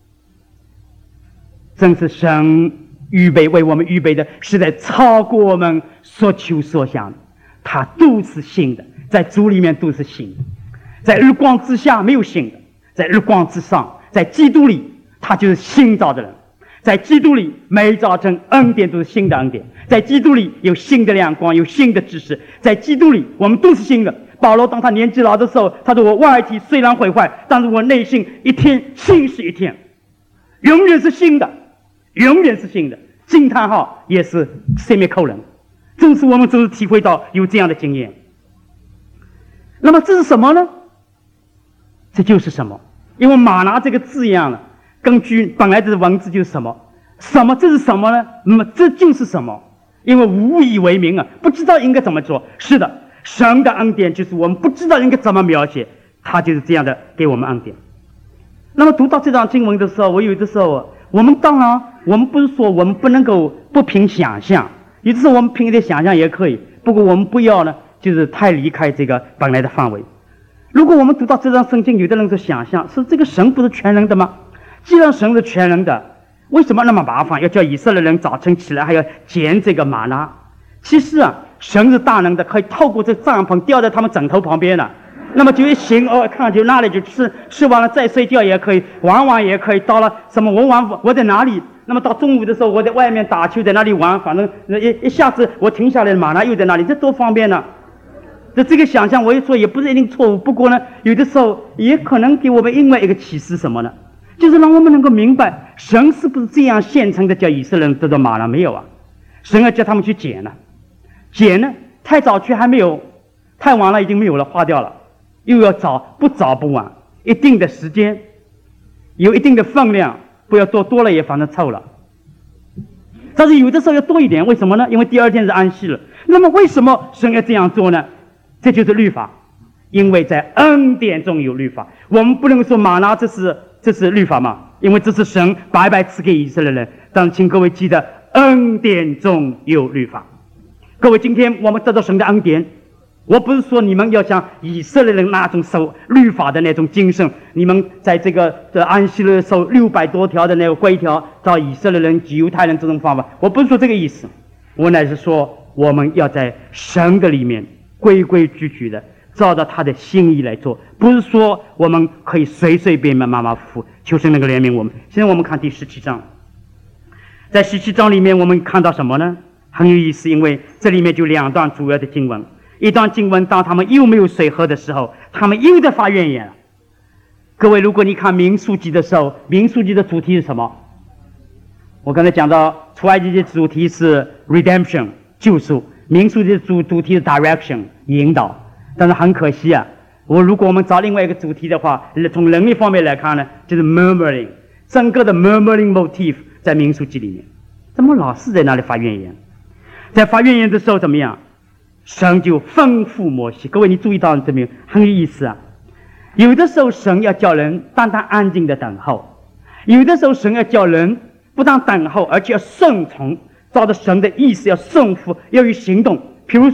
正是神预备为我们预备的，是在超过我们所求所想的，它都是新的，在主里面都是新的。在日光之下没有新的，在日光之上，在基督里，他就是新造的人。在基督里，每一早晨恩典都是新的恩典。在基督里有新的亮光，有新的知识。在基督里，我们都是新的。保罗当他年纪老的时候，他说：“我外体虽然毁坏，但是我内心一天新是一天，永远是新的。”永远是新的，惊叹号也是 semicolon， 正是我们就是体会到有这样的经验。那么这是什么呢？这就是什么？因为马拿这个字一样了，根据本来的文字就是什么？什么？这是什么呢？那么这就是什么？因为无以为名啊，不知道应该怎么做。是的，神的恩典就是我们不知道应该怎么描写，他就是这样的给我们恩典。那么读到这段经文的时候，我有的时候。我们当然，我们不是说我们不能够不凭想象，有的时候我们凭一点想象也可以。不过我们不要呢，就是太离开这个本来的范围。如果我们读到这张圣经，有的人就想象是这个神不是全能的吗？既然神是全能的，为什么那么麻烦，要叫以色列人早晨起来还要捡这个玛拿？其实啊，神是大能的，可以透过这帐篷吊在他们枕头旁边了。那么就一行哦，看就那里就吃，吃完了再睡觉也可以，玩玩也可以。到了什么我玩我在哪里？那么到中午的时候我在外面打球，在那里玩，反正一一下子我停下来，马上又在那里，这多方便呢！这这个想象我一说也不是一定错误，不过呢，有的时候也可能给我们另外一个启示什么呢？就是让我们能够明白，神是不是这样现成的叫以色列人得到玛拿？没有啊，神要叫他们去捡呢，捡呢太早去还没有，太晚了已经没有了，花掉了。又要早，不早不晚，一定的时间，有一定的分量，不要多，多了也反正臭了。但是有的时候要多一点，为什么呢？因为第二天是安息了。那么为什么神要这样做呢？这就是律法，因为在恩典中有律法。我们不能说玛拿这是这是律法嘛，因为这是神白白赐给以色列人。但请各位记得，恩典中有律法。各位，今天我们得到神的恩典。我不是说你们要像以色列人那种守律法的那种精神，你们在这个这安息日守六百多条的那个规条，照以色列人及犹太人这种方法，我不是说这个意思，我乃是说我们要在神的里面规规矩矩的照着他的心意来做，不是说我们可以随随便便马马虎虎，求神能够怜悯我们。现在我们看第十七章，在十七章里面我们看到什么呢？很有意思，因为这里面就两段主要的经文。一段经文，当他们又没有水喝的时候，他们又在发怨言了。各位，如果你看民数记的时候，民数记的主题是什么？我刚才讲到出埃及记的主题是 redemption 救赎，民数记的主主题是 direction 引导。但是很可惜啊，我如果我们找另外一个主题的话，从人力方面来看呢，就是 murmuring， 整个的 murmuring motif 在民数记里面，怎么老是在那里发怨言？在发怨言的时候怎么样？神就吩咐摩西，各位你注意到这边很有意思啊。有的时候神要叫人单单安静的等候，有的时候神要叫人不但等候，而且要顺从，照着神的意思要顺服，要有行动。比如说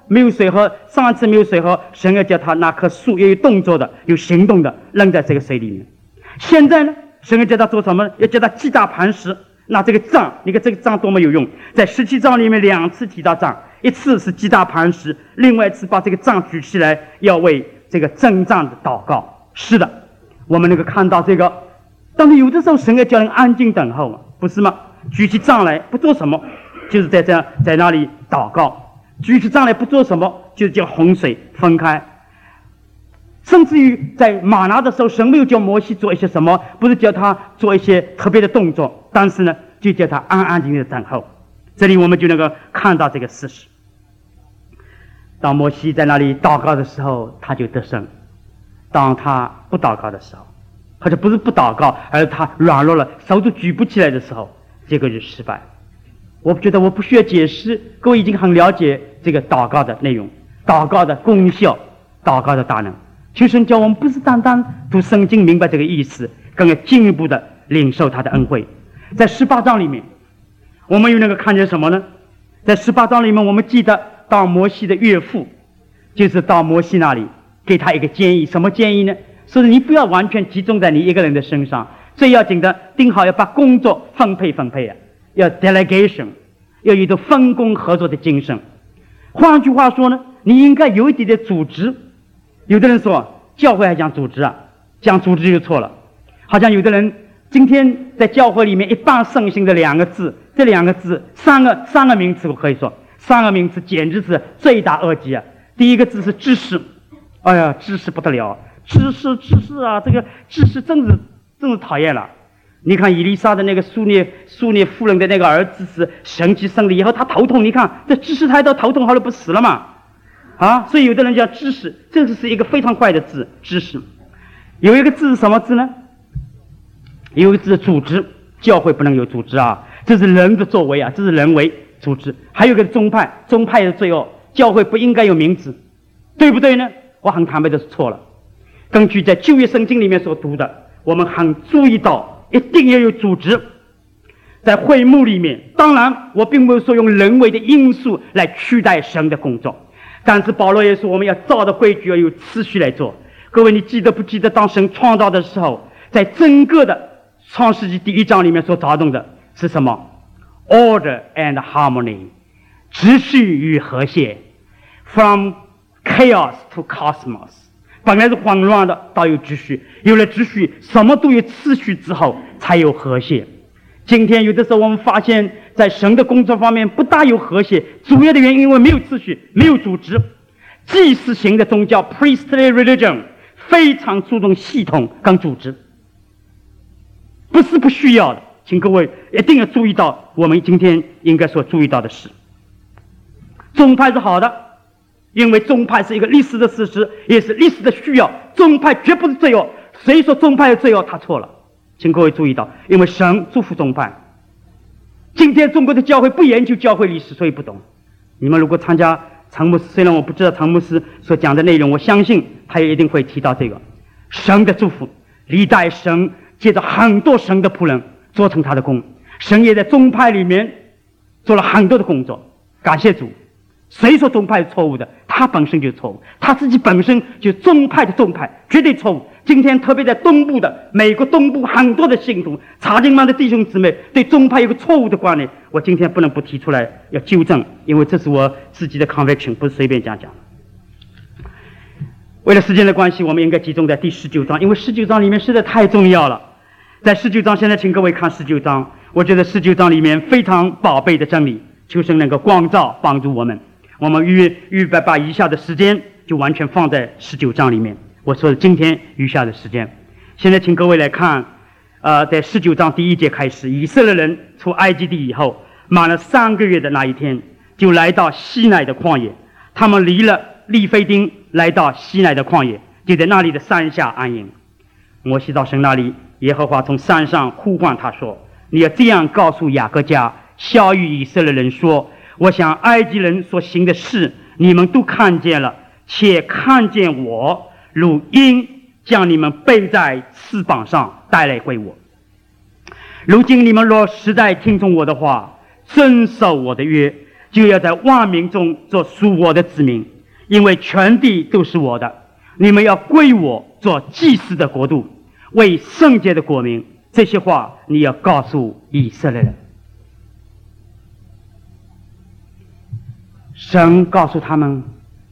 没有水喝，上一次没有水喝，神要叫他那棵树要有动作的、有行动的扔在这个水里面。现在呢，神要叫他做什么呢？要叫他击打磐石。那这个杖，你看这个杖多么有用，在十七章里面两次提到杖，一次是击打磐石，另外一次把这个杖举起来，要为这个征战的祷告。是的，我们能够看到这个，但是有的时候神要叫人安静等候嘛，不是吗？举起杖来不做什么，就是在这样在那里祷告；举起杖来不做什么，就是叫洪水分开。甚至于在玛拿的时候，神没有叫摩西做一些什么，不是叫他做一些特别的动作，但是呢，就叫他安安静静的等候。这里我们就能够看到这个事实。当摩西在那里祷告的时候，他就得胜；当他不祷告的时候，或者不是不祷告，而是他软弱了，手都举不起来的时候，这个就失败。我觉得我不需要解释，各位已经很了解这个祷告的内容、祷告的功效、祷告的大能。求神叫我们不是单单读圣经明白这个意思，更要进一步的领受他的恩惠。在十八章里面，我们又能够看见什么呢？在十八章里面，我们记得到摩西的岳父，就是到摩西那里给他一个建议。什么建议呢？说是你不要完全集中在你一个人的身上，最要紧的定好要把工作分配分配啊，要 delegation， 要有一种分工合作的精神。换句话说呢，你应该有一点点组织。有的人说教会还讲组织啊，讲组织就错了。好像有的人今天在教会里面一般盛行的两个字，这两个字三个三个名词，我可以说三个名词简直是罪大恶极啊。第一个字是知识，哎呀，知识不得了，知识知识啊，这个知识真是真是讨厌了。你看以利沙的那个苏涅苏涅夫人的那个儿子是神奇生了以后，他头痛，你看这知识他都头痛，后来不死了嘛？啊，所以有的人讲知识，这是一个非常坏的字，知识。有一个字是什么字呢？有一个字组织，教会不能有组织啊，这是人的作为啊，这是人为组织。还有一个宗派，宗派的罪恶，教会不应该有名字，对不对呢？我很坦白的是错了。根据在旧约圣经里面所读的，我们很注意到一定要有组织。在会幕里面，当然我并没有说用人为的因素来取代神的工作，但是保罗也说我们要照着规矩要有次序来做。各位，你记得不记得当神创造的时候，在整个的创世纪第一章里面所找到的是什么？ Order and harmony， 秩序与和谐。 From chaos to cosmos， 本来是混乱的到有秩序，有了秩序，什么都有次序之后才有和谐。今天有的时候我们发现在神的工作方面不大有和谐，主要的原因因为没有次序，没有组织。祭司型的宗教 priestly religion 非常注重系统跟组织，不是不需要的，请各位一定要注意到我们今天应该所注意到的事。宗派是好的，因为宗派是一个历史的事实，也是历史的需要。宗派绝不是罪恶，谁说宗派有罪恶，他错了。请各位注意到，因为神祝福宗派。今天中国的教会不研究教会历史，所以不懂。你们如果参加常牧师，虽然我不知道常牧师所讲的内容，我相信他也一定会提到这个神的祝福。历代神借着很多神的仆人做成他的工，神也在宗派里面做了很多的工作。感谢主。谁说宗派是错误的？他本身就是错误，他自己本身就是宗派的宗派，绝对错误。今天特别在东部的美国东部很多的信徒查经班的弟兄姊妹对宗派有个错误的观念，我今天不能不提出来要纠正，因为这是我自己的 conviction， 不是随便讲讲。为了时间的关系，我们应该集中在第十九章，因为十九章里面实在太重要了。在十九章，现在请各位看十九章，我觉得十九章里面非常宝贝的真理，求神能够光照帮助我们。我们预预备把以下的时间就完全放在十九章里面。我说的今天余下的时间，现在请各位来看，呃，在十九章第一节开始，以色列人出埃及地以后，满了三个月的那一天，就来到西乃的旷野。他们离了利非丁，来到西乃的旷野，就在那里的山下安营。摩西到神那里，耶和华从山上呼唤他说：“你要这样告诉雅各家，晓谕以色列人说。我想埃及人所行的事，你们都看见了，且看见我如鹰将你们背在翅膀上带来归我。如今你们若实在听从我的话，遵守我的约， 就要在万民中做属我的子民，因为全地都是我的。你们要归我做祭司的国度，为圣洁的国民。这些话你要告诉以色列人。神告诉他们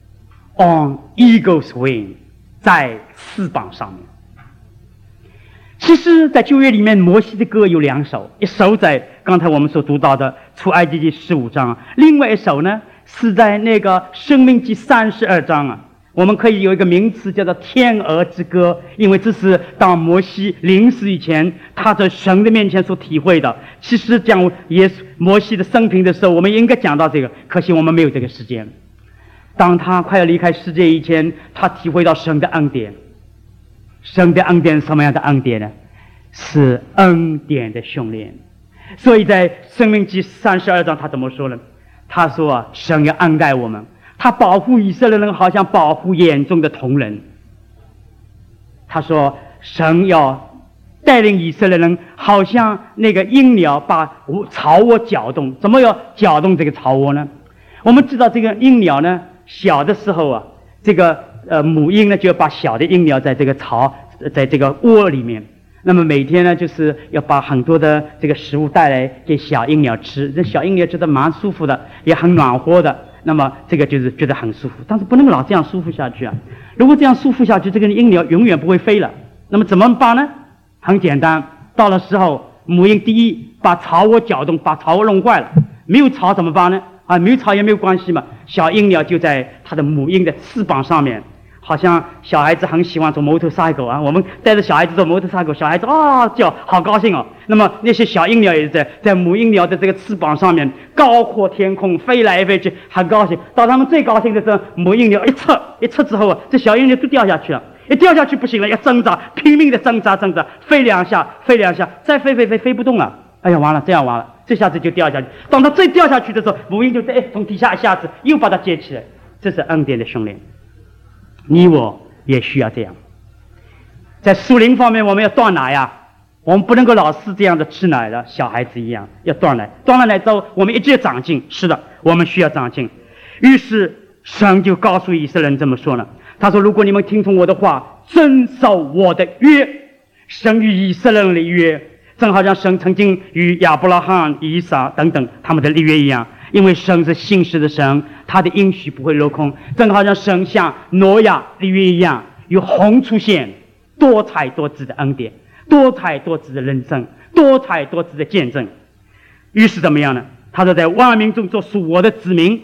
on eagle's wing， 在翅膀上面。其实在旧约里面，摩西的歌有两首，一首在刚才我们所读到的出埃及记十五章，另外一首呢是在那个申命记三十二章啊。我们可以有一个名词叫做天鹅之歌，因为这是当摩西临死以前他在神的面前所体会的。其实讲耶稣摩西的生平的时候，我们应该讲到这个，可惜我们没有这个时间。当他快要离开世界以前，他体会到神的恩典。神的恩典是什么样的恩典呢？是恩典的训练。所以在申命记三十二章他怎么说呢？他说啊，神要恩待我们，他保护以色列人好像保护眼中的瞳人。他说神要带领以色列人好像那个鹰鸟把巢窝搅动。怎么要搅动这个巢窝呢？我们知道这个鹰鸟呢，小的时候啊，这个呃母鹰呢就要把小的鹰鸟在这个巢在这个窝里面，那么每天呢就是要把很多的这个食物带来给小鹰鸟吃。这小鹰鸟觉得蛮舒服的，也很暖和的，那么这个就是觉得很舒服。但是不能老这样舒服下去啊！如果这样舒服下去，这个鹰鸟永远不会飞了。那么怎么办呢？很简单，到了时候母鹰第一把巢窝搅动，把巢窝弄坏了。没有巢怎么办呢？啊，没有巢也没有关系嘛。小鹰鸟就在它的母鹰的翅膀上面，好像小孩子很喜欢做摩托赛狗啊。我们带着小孩子做摩托赛狗，小孩子啊叫好高兴哦。那么那些小鹰鸟也是在在母鹰鸟的这个翅膀上面高阔天空飞来飞去，很高兴。到他们最高兴的时候，母鹰鸟一撤一撤之后啊，这小鹰鸟都掉下去了。一掉下去不行了，要挣扎，拼命的挣扎挣扎，飞两下飞两下，再飞飞飞飞不动了。哎呀，完了，这样完了，这下子就掉下去。当他再掉下去的时候，母鹰就哎从底下一下子又把它接起来。这是恩典的训练，你我也需要这样。在属灵方面，我们要断奶呀，我们不能够老是这样的吃奶的，小孩子一样要断奶。断了奶之后，我们一直要长进。是的，我们需要长进。于是神就告诉以色列人这么说呢。他说如果你们听从我的话，遵守我的约，神与以色列人的约，正好像神曾经与亚伯拉罕、以撒等等他们的立约一样。因为神是信实的神，他的应许不会落空。正好像神像挪亚立约一样，有虹出现，多彩多姿的恩典，多彩多姿的人生，多彩多姿的见证。于是怎么样呢？他说在万民中做属我的子民。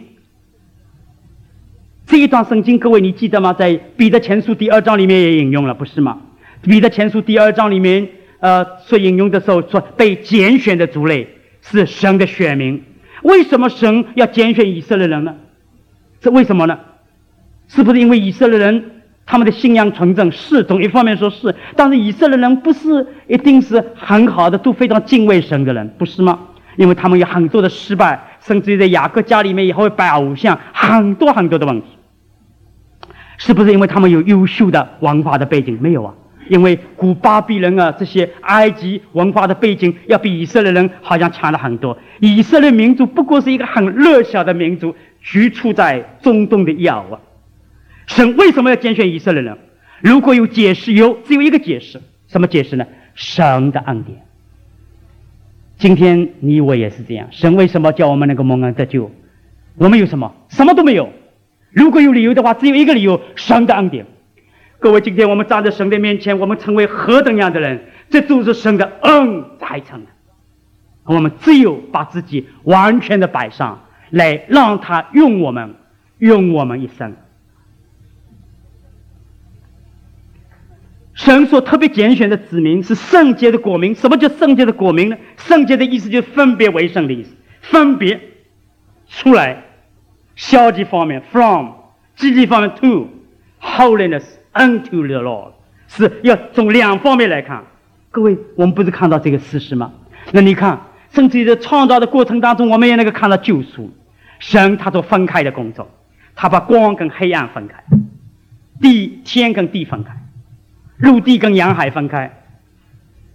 这一段圣经各位你记得吗？在彼得前书第二章里面也引用了，不是吗？彼得前书第二章里面呃，所引用的时候说被拣选的族类是神的选民。为什么神要拣选以色列人呢？是为什么呢？是不是因为以色列人他们的信仰纯正？是，从一方面说是，但是以色列人不是一定是很好的都非常敬畏神的人，不是吗？因为他们有很多的失败，甚至于在雅各家里面也会拜偶像，很多很多的问题。是不是因为他们有优秀的文化的背景？没有啊，因为古巴比伦啊这些埃及文化的背景要比以色列人好像强了很多。以色列民族不过是一个很弱小的民族，居处在中东的一角啊。神为什么要拣选以色列人？如果有解释，有只有一个解释。什么解释呢？神的恩典。今天你我也是这样，神为什么叫我们能够蒙恩得救？我们有什么？什么都没有。如果有理由的话，只有一个理由，神的恩典。各位，今天我们站在神的面前，我们成为何等样的人？这都是神的恩才成的。我们只有把自己完全的摆上来，让他用我们，用我们一生。神所特别拣选的子民是圣洁的国民。什么叫圣洁的国民呢？圣洁的意思就是分别为圣的意思，分别出来。消极方面 from， 积极方面 to， holiness unto the Lord， 是要从两方面来看。各位，我们不是看到这个事实吗？那你看，甚至于在创造的过程当中，我们也能够看到救赎。神他做分开的工作，他把光跟黑暗分开，地天跟地分开，陆地跟洋海分开，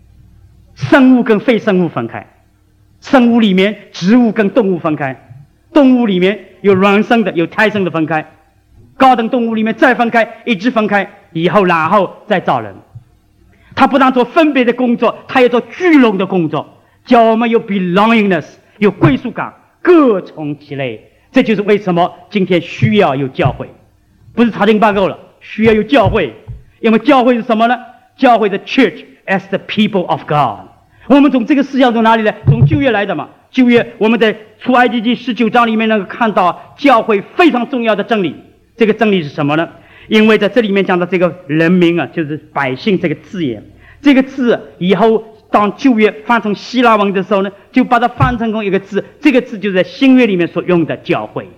生物跟非生物分开，生物里面植物跟动物分开， 动物里面有卵生的，有胎生的分开，高等动物里面再分开，一直分开以后，然后再造人。他不但做分别的工作，他也做聚拢的工作，叫我们有 belongingness， 有归属感，各从其类。这就是为什么今天需要有教会，不是查经办够了，需要有教会。因为教会是什么呢？教会的 church as the people of God。我们从这个思想从哪里来？从旧约来的嘛。旧约我们在出埃及记十九章里面能够看到教会非常重要的真理。这个真理是什么呢？因为在这里面讲到这个人民啊，就是百姓这个字眼，这个字以后当旧约翻成希腊文的时候呢，就把它翻成一个字，这个字就是在新约里面所用的教会。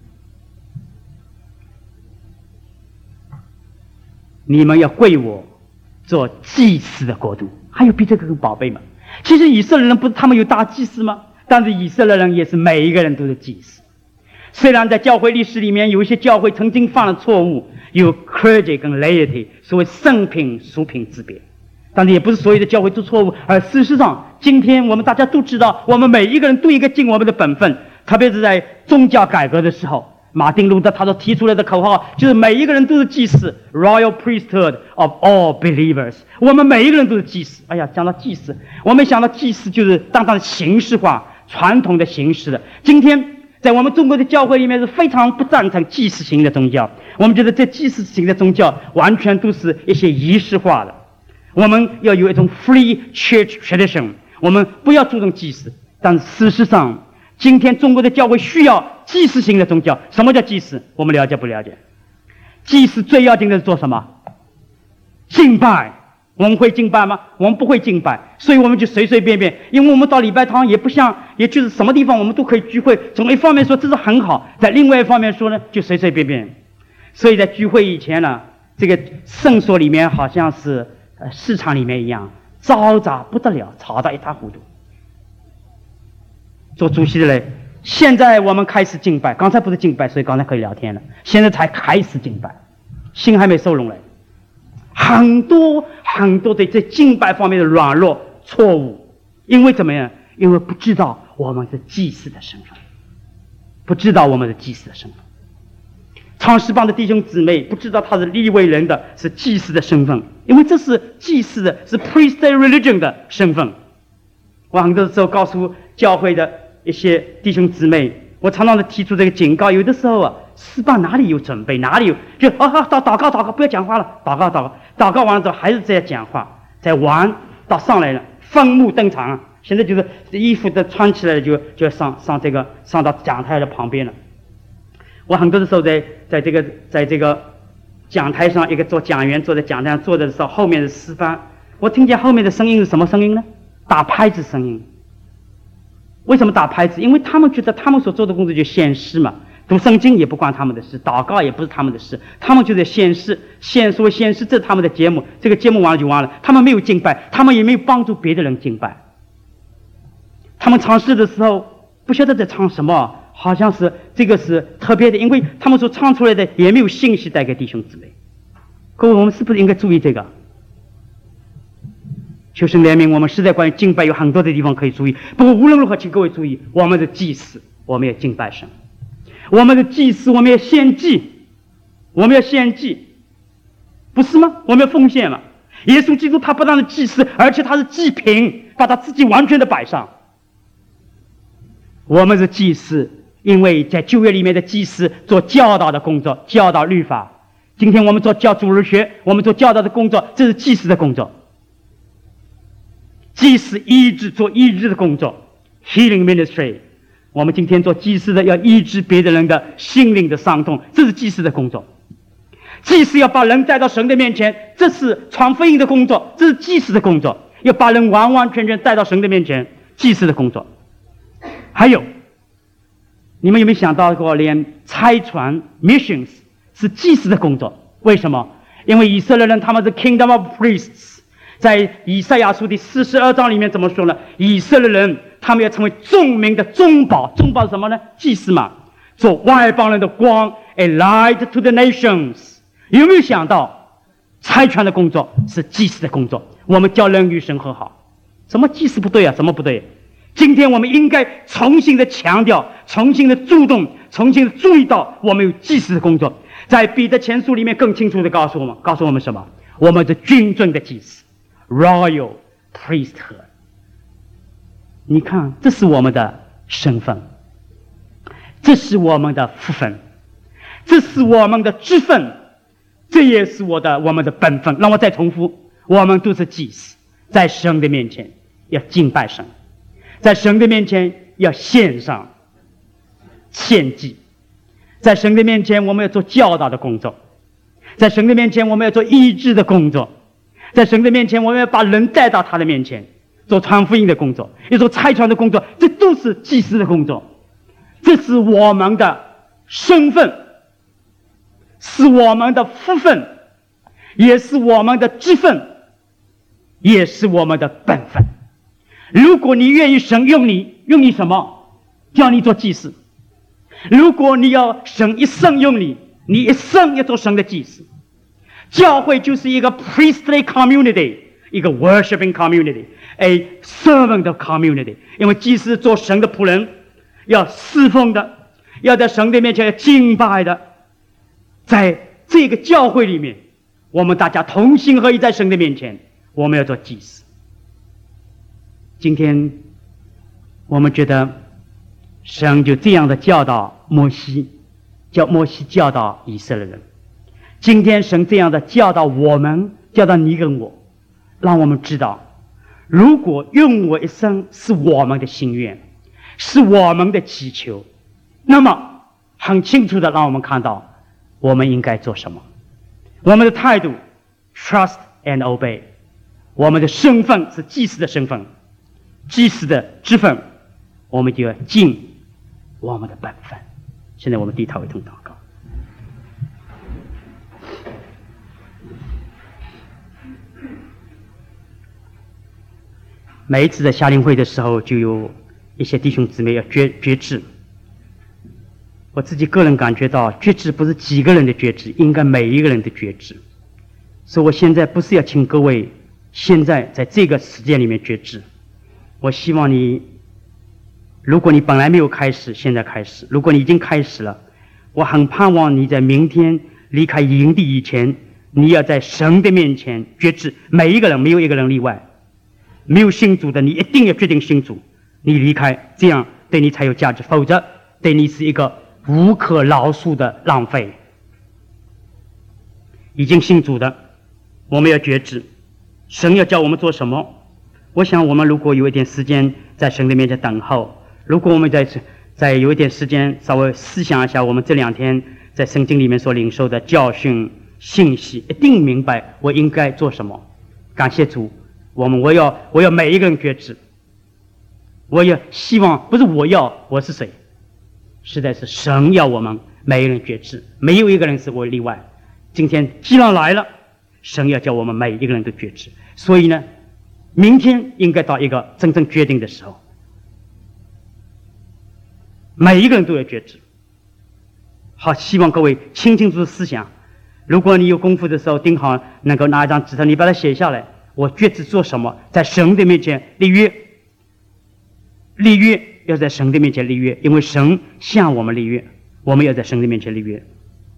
你们要归我做祭司的国度，还有比这个更宝贝吗？其实以色列人不是他们有大祭司吗？但是以色列人也是每一个人都是祭司。虽然在教会历史里面有一些教会曾经犯了错误，有 clergy 跟 laity， 所谓圣品属品之别，但是也不是所有的教会都错误。而事实上今天我们大家都知道，我们每一个人都应该尽我们的本分，特别是在宗教改革的时候，马丁路德他所提出来的口号就是每一个人都是祭司 Royal Priesthood of all believers。 我们每一个人都是祭司。哎呀，讲到祭司，我们想到祭司就是当当形式化传统的形式的。今天在我们中国的教会里面是非常不赞成祭司型的宗教，我们觉得这祭司型的宗教完全都是一些仪式化的。我们要有一种 free church tradition， 我们不要注重祭司。但事实上今天中国的教会需要祭司型的宗教。什么叫祭司？我们了解不了解？祭司最要紧的是做什么？敬拜。我们会敬拜吗？我们不会敬拜，所以我们就随随便便。因为我们到礼拜堂也不像，也就是什么地方我们都可以聚会。从一方面说这是很好，在另外一方面说呢，就随随便便。所以在聚会以前呢，这个圣所里面好像是呃市场里面一样，嘈杂不得了，吵到一塌糊涂。做主席的嘞，现在我们开始敬拜，刚才不是敬拜，所以刚才可以聊天了，现在才开始敬拜，心还没收拢嘞。很多很多的在敬拜方面的软弱错误，因为怎么样？因为不知道我们是祭司的身份，不知道我们是祭司的身份。唱诗班的弟兄姊妹不知道他是利未人的，是祭司的身份，因为这是祭司的，是 priestly religion 的身份。我很多时候告诉教会的一些弟兄姊妹，我常常的提出这个警告，有的时候啊，诗班哪里有准备，哪里有就啊啊祷祷告祷告，不要讲话了，祷告祷告，祷告完了之后还是在讲话，在玩，到上来了，分幕登场啊，现在就是衣服都穿起来了，就就要上上这个上到讲台的旁边了。我很多的时候在在这个在这个讲台上，一个做讲员坐在讲台上坐的时候，后面的诗班，我听见后面的声音是什么声音呢？打拍子声音。为什么打拍子？因为他们觉得他们所做的工作就献诗嘛，读圣经也不关他们的事，祷告也不是他们的事，他们就在献诗，献说献诗，这是他们的节目，这个节目完了就完了，他们没有敬拜，他们也没有帮助别的人敬拜。他们唱诗的时候不晓得在唱什么，好像是这个是特别的，因为他们所唱出来的也没有信息带给弟兄姊妹。各位，我们是不是应该注意这个？求神怜悯我们，实在关于敬拜有很多的地方可以注意。不过无论如何，请各位注意，我们的祭司，我们要敬拜神；我们的祭司，我们要献祭，我们要献祭，不是吗？我们要奉献嘛。耶稣基督他不但是祭司，而且他是祭品，把他自己完全的摆上。我们是祭司，因为在旧约里面的祭司做教导的工作，教导律法。今天我们做教主日学，我们做教导的工作，这是祭司的工作。祭司医治做医治的工作 ，healing ministry。我们今天做祭司的要医治别的人的心灵的伤痛，这是祭司的工作。祭司要把人带到神的面前，这是传福音的工作，这是祭司的工作。要把人完完全全带到神的面前，祭司的工作。还有，你们有没有想到过，连差传 missions 是祭司的工作？为什么？因为以色列人他们是 kingdom of priests。在以赛亚书第四十二章里面怎么说呢？以色列人他们要成为众民的中保，中保是什么呢？祭司嘛，做外邦人的光 ，a light to the nations。有没有想到，差传的工作是祭司的工作？我们叫人与神和好，什么祭司不对啊？什么不对？ 今天我们应该重新的强调，重新的主动，重新的注意到我们有祭司的工作。在彼得前书里面更清楚的告诉我们，告诉我们什么？我们是君尊的祭司 ，Royal Priesthood。你看，这是我们的身份，这是我们的福分，这是我们的职分，这也是我的我们的本分。让我再重复，我们都是祭司，在神的面前要敬拜神，在神的面前要献上献祭，在神的面前我们要做教导的工作，在神的面前我们要做医治的工作，在神的面前我们要把人带到他的面前做传福音的工作，要做差传的工作，这都是祭司的工作。这是我们的身份，是我们的福分，也是我们的职分，也是我们的本分。如果你愿意神用你，用你什么？叫你做祭司。如果你要神一生用你，你一生要做神的祭司。教会就是一个 priestly community， 一个 worshiping community，a servant of community。因为祭司做神的仆人，要侍奉的，要在神的面前敬拜的。在这个教会里面，我们大家同心合一，在神的面前，我们要做祭司。今天我们觉得神就这样的教导摩西，叫摩西教导以色列人。今天神这样的教导我们，教导你跟我，让我们知道，如果用我一生是我们的心愿，是我们的祈求，那么很清楚的让我们看到我们应该做什么。我们的态度 trust and obey， 我们的身份是祭司的身份，祭司的职分，我们就要尽我们的本分。现在我们低头一同祷告。每一次在夏令会的时候，就有一些弟兄姊妹要决决志。我自己个人感觉到，决志不是几个人的决志，应该每一个人的决志。所以我现在不是要请各位现在在这个时间里面决志，我希望你，如果你本来没有开始，现在开始；如果你已经开始了，我很盼望你在明天离开营地以前，你要在神的面前决志。每一个人，没有一个人例外。没有信主的，你一定要决定信主，你离开，这样对你才有价值，否则对你是一个无可饶恕的浪费。已经信主的，我们要决志，神要叫我们做什么？我想我们如果有一点时间在神的面前等候，如果我们在在有一点时间稍微思想一下我们这两天在圣经里面所领受的教训信息，一定明白我应该做什么。感谢主，我们我要我要每一个人决志，我也希望不是我要我是谁，实在是神要我们每一个人决志，没有一个人是我例外。今天既然来了，神要叫我们每一个人都决志，所以呢，明天应该到一个真正决定的时候，每一个人都要决志。好，希望各位清清楚楚思想。如果你有功夫的时候，定好能够拿一张纸头，你把它写下来。我决志做什么？在神的面前立约，立约要在神的面前立约，因为神向我们立约，我们要在神的面前立约。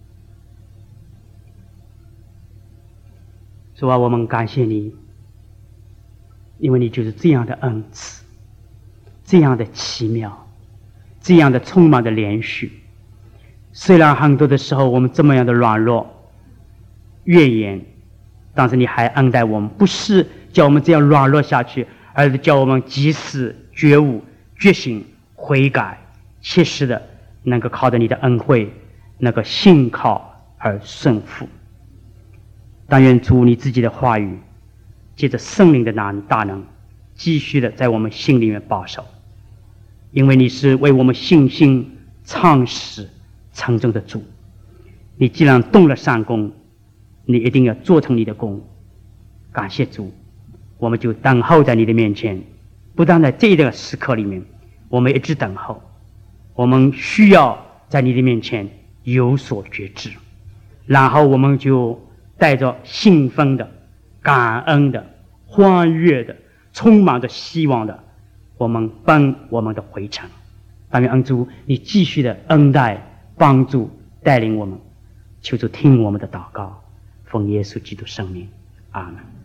主啊，我们感谢你，因为你就是这样的恩赐，这样的奇妙，这样的充满的连续。虽然很多的时候我们这么样的软弱怨言，但是你还恩待我们，不是叫我们这样软弱下去，而是叫我们及时觉悟、觉醒、悔改，切实的能够靠着你的恩惠，能够信靠而顺服。但愿主你自己的话语，借着圣灵的大能，继续的在我们心里面保守，因为你是为我们信心创始成终的主。你既然动了善功，你一定要做成你的功。感谢主，我们就等候在你的面前，不但在这个时刻里面，我们一直等候，我们需要在你的面前有所觉知，然后我们就带着兴奋的、感恩的、欢悦的、充满着希望的我们奔我们的回程。但愿恩主你继续的恩待、帮助、带领我们，求主听我们的祷告，奉耶稣基督圣名，阿门。